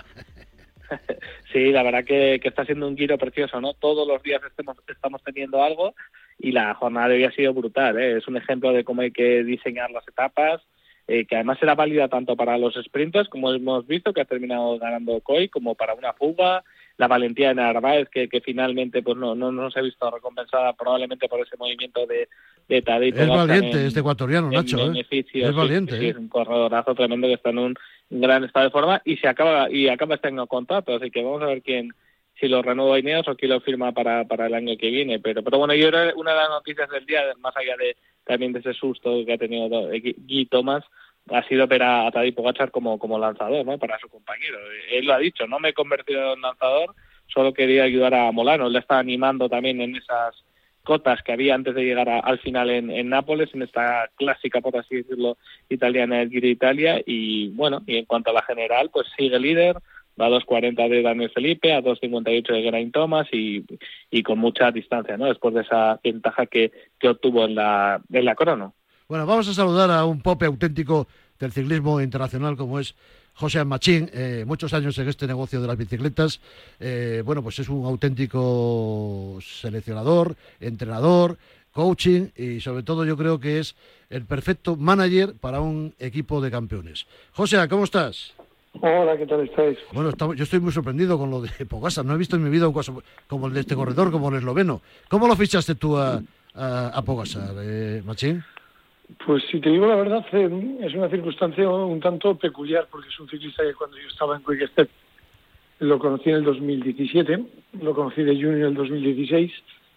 Speaker 2: Sí, la verdad que, que está siendo un Giro precioso, ¿no? Todos los días estemos, estamos teniendo algo y la jornada de hoy ha sido brutal, ¿eh? Es un ejemplo de cómo hay que diseñar las etapas, eh, que además será válida tanto para los sprinters, como hemos visto, que ha terminado ganando Coy, como para una fuga, la valentía de Narváez, que, que finalmente pues no, no, no se ha visto recompensada probablemente por ese movimiento de, de Tadej.
Speaker 25: Es valiente en, este ecuatoriano, Nacho, ¿eh? Es
Speaker 2: sí,
Speaker 25: valiente,
Speaker 2: sí,
Speaker 25: ¿eh?
Speaker 2: Es un corredorazo tremendo que está en un gran estado de forma y se acaba y acaba este año contrato, así que vamos a ver quién, si lo renueva Ineos o quién lo firma para, para el año que viene. Pero pero bueno, yo creo que una de las noticias del día, más allá de también de ese susto que ha tenido Guy Thomas, ha sido ver a Tadej Pogačar como, como lanzador, ¿no? Para su compañero. Él lo ha dicho, no me he convertido en lanzador, solo quería ayudar a Molano. Él le está animando también en esas cotas que había antes de llegar a, al final en, en Nápoles, en esta clásica, por así decirlo, italiana del Giro de Italia. Y bueno, y en cuanto a la general, pues sigue líder, va a dos cuarenta de Daniel Felipe, a dos cincuenta y ocho de Geraint Thomas y, y con mucha distancia, ¿no? Después de esa ventaja que, que obtuvo en la, en la crono.
Speaker 25: Bueno, vamos a saludar a un pope auténtico del ciclismo internacional como es José Machín, eh, muchos años en este negocio de las bicicletas. Eh, bueno, pues es un auténtico seleccionador, entrenador, coaching y sobre todo yo creo que es el perfecto manager para un equipo de campeones. José, ¿cómo estás?
Speaker 9: Hola, ¿qué tal estáis?
Speaker 25: Bueno, estamos, yo estoy muy sorprendido con lo de Pogačar. No he visto en mi vida un caso como el de este corredor, como el esloveno. ¿Cómo lo fichaste tú a, a, a Pogačar, eh, Machín?
Speaker 9: Pues si te digo la verdad, es una circunstancia un tanto peculiar, porque es un ciclista que cuando yo estaba en Quick Step lo conocí en el dos mil diecisiete, lo conocí de junior en el dos mil dieciséis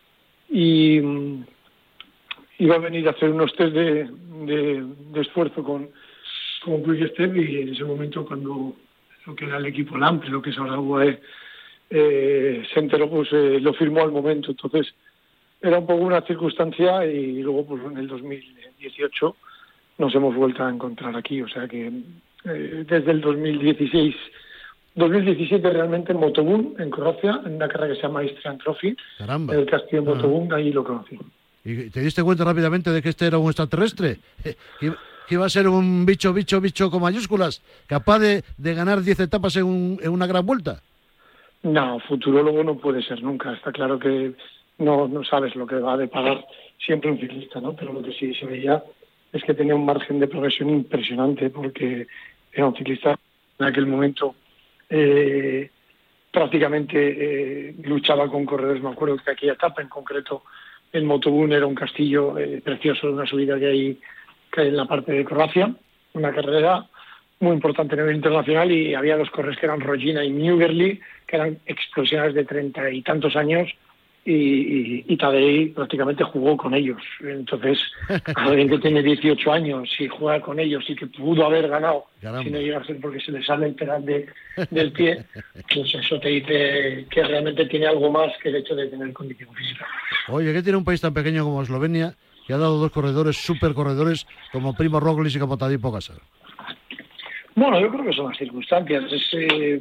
Speaker 9: y um, iba a venir a hacer unos test de, de, de esfuerzo con, con Quick Step y en ese momento cuando lo que era el equipo Lampre, lo que es ahora U A E, eh, se enteró, pues eh, lo firmó al momento. Entonces era un poco una circunstancia y luego pues en el dos mil dieciocho nos hemos vuelto a encontrar aquí, o sea que eh, desde el dos mil dieciséis, dos mil diecisiete realmente en Motovun, en Croacia, en una carrera que se llama Istrian Trophy,
Speaker 25: Caramba.
Speaker 9: En el castillo de Motovun, ahí lo conocí.
Speaker 25: ¿Y te diste cuenta rápidamente de que este era un extraterrestre? Que iba a ser un bicho, bicho, bicho con mayúsculas, capaz de, de ganar diez etapas en, un, en una gran vuelta.
Speaker 9: No, futurólogo no puede ser nunca, está claro que no, no sabes lo que va a deparar siempre un ciclista, ¿no? Pero lo que sí se veía es que tenía un margen de progresión impresionante porque era un ciclista en aquel momento eh, prácticamente eh, luchaba con corredores. Me acuerdo que aquella etapa en concreto el Motovun era un castillo eh, precioso, una subida que hay, que hay en la parte de Croacia, una carrera muy importante a nivel internacional, y había dos corredores que eran Rogina y Newgerli, que eran explosionarios de treinta y tantos años, y, y, y Tadej prácticamente jugó con ellos. Entonces, alguien que tiene dieciocho años y juega con ellos y que pudo haber ganado,
Speaker 25: Caramba.
Speaker 9: si no llega a ser porque se le sale el pedal de, del pie, pues eso te dice que realmente tiene algo más que el hecho de tener condición física.
Speaker 25: Oye, ¿qué tiene un país tan pequeño como Eslovenia que ha dado dos corredores, super corredores, como Primo Roglic y como Tadej Pogačar?
Speaker 9: Bueno, yo creo que son las circunstancias. Es, eh,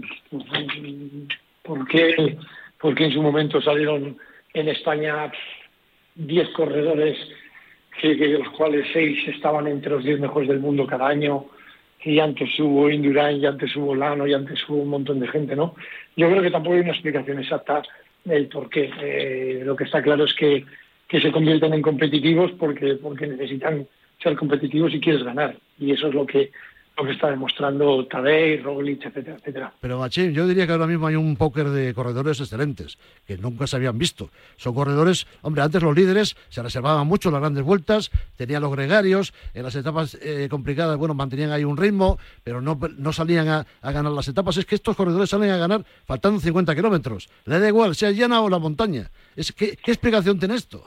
Speaker 9: ¿por qué, porque en su momento salieron en España diez corredores, que, que de los cuales seis estaban entre los diez mejores del mundo cada año, y antes hubo Indurain, y antes hubo Lano, y antes hubo un montón de gente, ¿no? Yo creo que tampoco hay una explicación exacta del por qué. Eh, lo que está claro es que, que se convierten en competitivos porque, porque necesitan ser competitivos y quieres ganar. Y eso es lo que lo que está demostrando Tadej, Roglic, etcétera, etcétera.
Speaker 25: Pero, Machín, yo diría que ahora mismo hay un póker de corredores excelentes, que nunca se habían visto. Son corredores, hombre, antes los líderes se reservaban mucho las grandes vueltas, tenían los gregarios, en las etapas eh, complicadas, bueno, mantenían ahí un ritmo, pero no, no salían a, a ganar las etapas. Es que estos corredores salen a ganar faltando cincuenta kilómetros. Le da igual, sea llana o la montaña. Es que, ¿qué explicación tiene esto?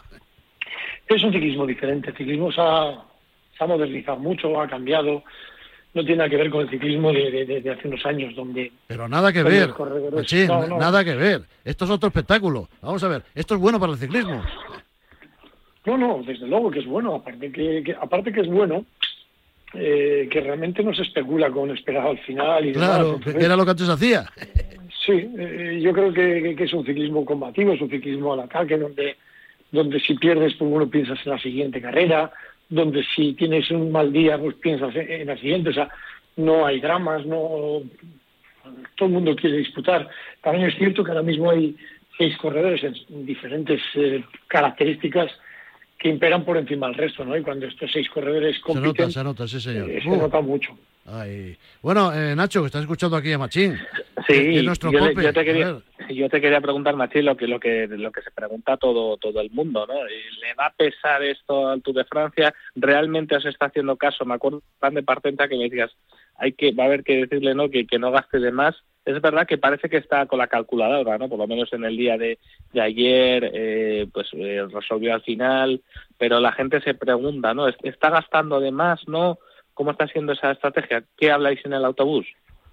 Speaker 9: Es un ciclismo diferente. El ciclismo se ha, se ha modernizado mucho, ha cambiado. No tiene nada que ver con el ciclismo de, de, de hace unos años, donde...
Speaker 25: Pero nada que ver, Machín, no, no. nada que ver. Esto es otro espectáculo. Vamos a ver, esto es bueno para el ciclismo.
Speaker 9: No, no, desde luego que es bueno. Aparte que, que, aparte que es bueno, eh, que realmente no se especula con esperar al final. Y
Speaker 25: claro,
Speaker 9: demás. Entonces,
Speaker 25: que era lo que antes hacía.
Speaker 9: Sí, eh, yo creo que, que es un ciclismo combativo, es un ciclismo al ataque, donde, donde si pierdes, pues bueno, piensas en la siguiente carrera, donde si tienes un mal día, pues piensas en la siguiente. O sea, no hay dramas, no, todo el mundo quiere disputar. También es cierto que ahora mismo hay seis corredores en diferentes eh, características que imperan por encima del resto, ¿no? Y cuando estos seis corredores compiten...
Speaker 25: Se nota, se nota, sí, señor.
Speaker 9: Eh, se
Speaker 25: uh.
Speaker 9: nota mucho.
Speaker 25: Ay. Bueno, eh, Nacho, que estás escuchando aquí a Machín.
Speaker 2: Sí,
Speaker 25: es nuestro
Speaker 2: yo,
Speaker 25: cope.
Speaker 2: yo, te quería, yo te quería preguntar, Machín, lo que lo que lo que se pregunta todo todo el mundo, ¿no? ¿Le va a pesar esto al Tour de Francia? ¿Realmente os está haciendo caso? Me acuerdo de Partenta que me decías, hay que va a haber que decirle, ¿no?, que, que no gaste de más. Es verdad que parece que está con la calculadora, ¿no? Por lo menos en el día de, de ayer, eh, pues eh, resolvió al final, pero la gente se pregunta, ¿no? ¿Está gastando de más, no? ¿Cómo está siendo esa estrategia? ¿Qué habláis en el autobús?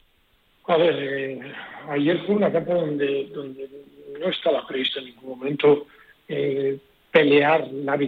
Speaker 9: A ver, eh, ayer fue una etapa donde, donde no estaba previsto en ningún momento eh, pelear la victoria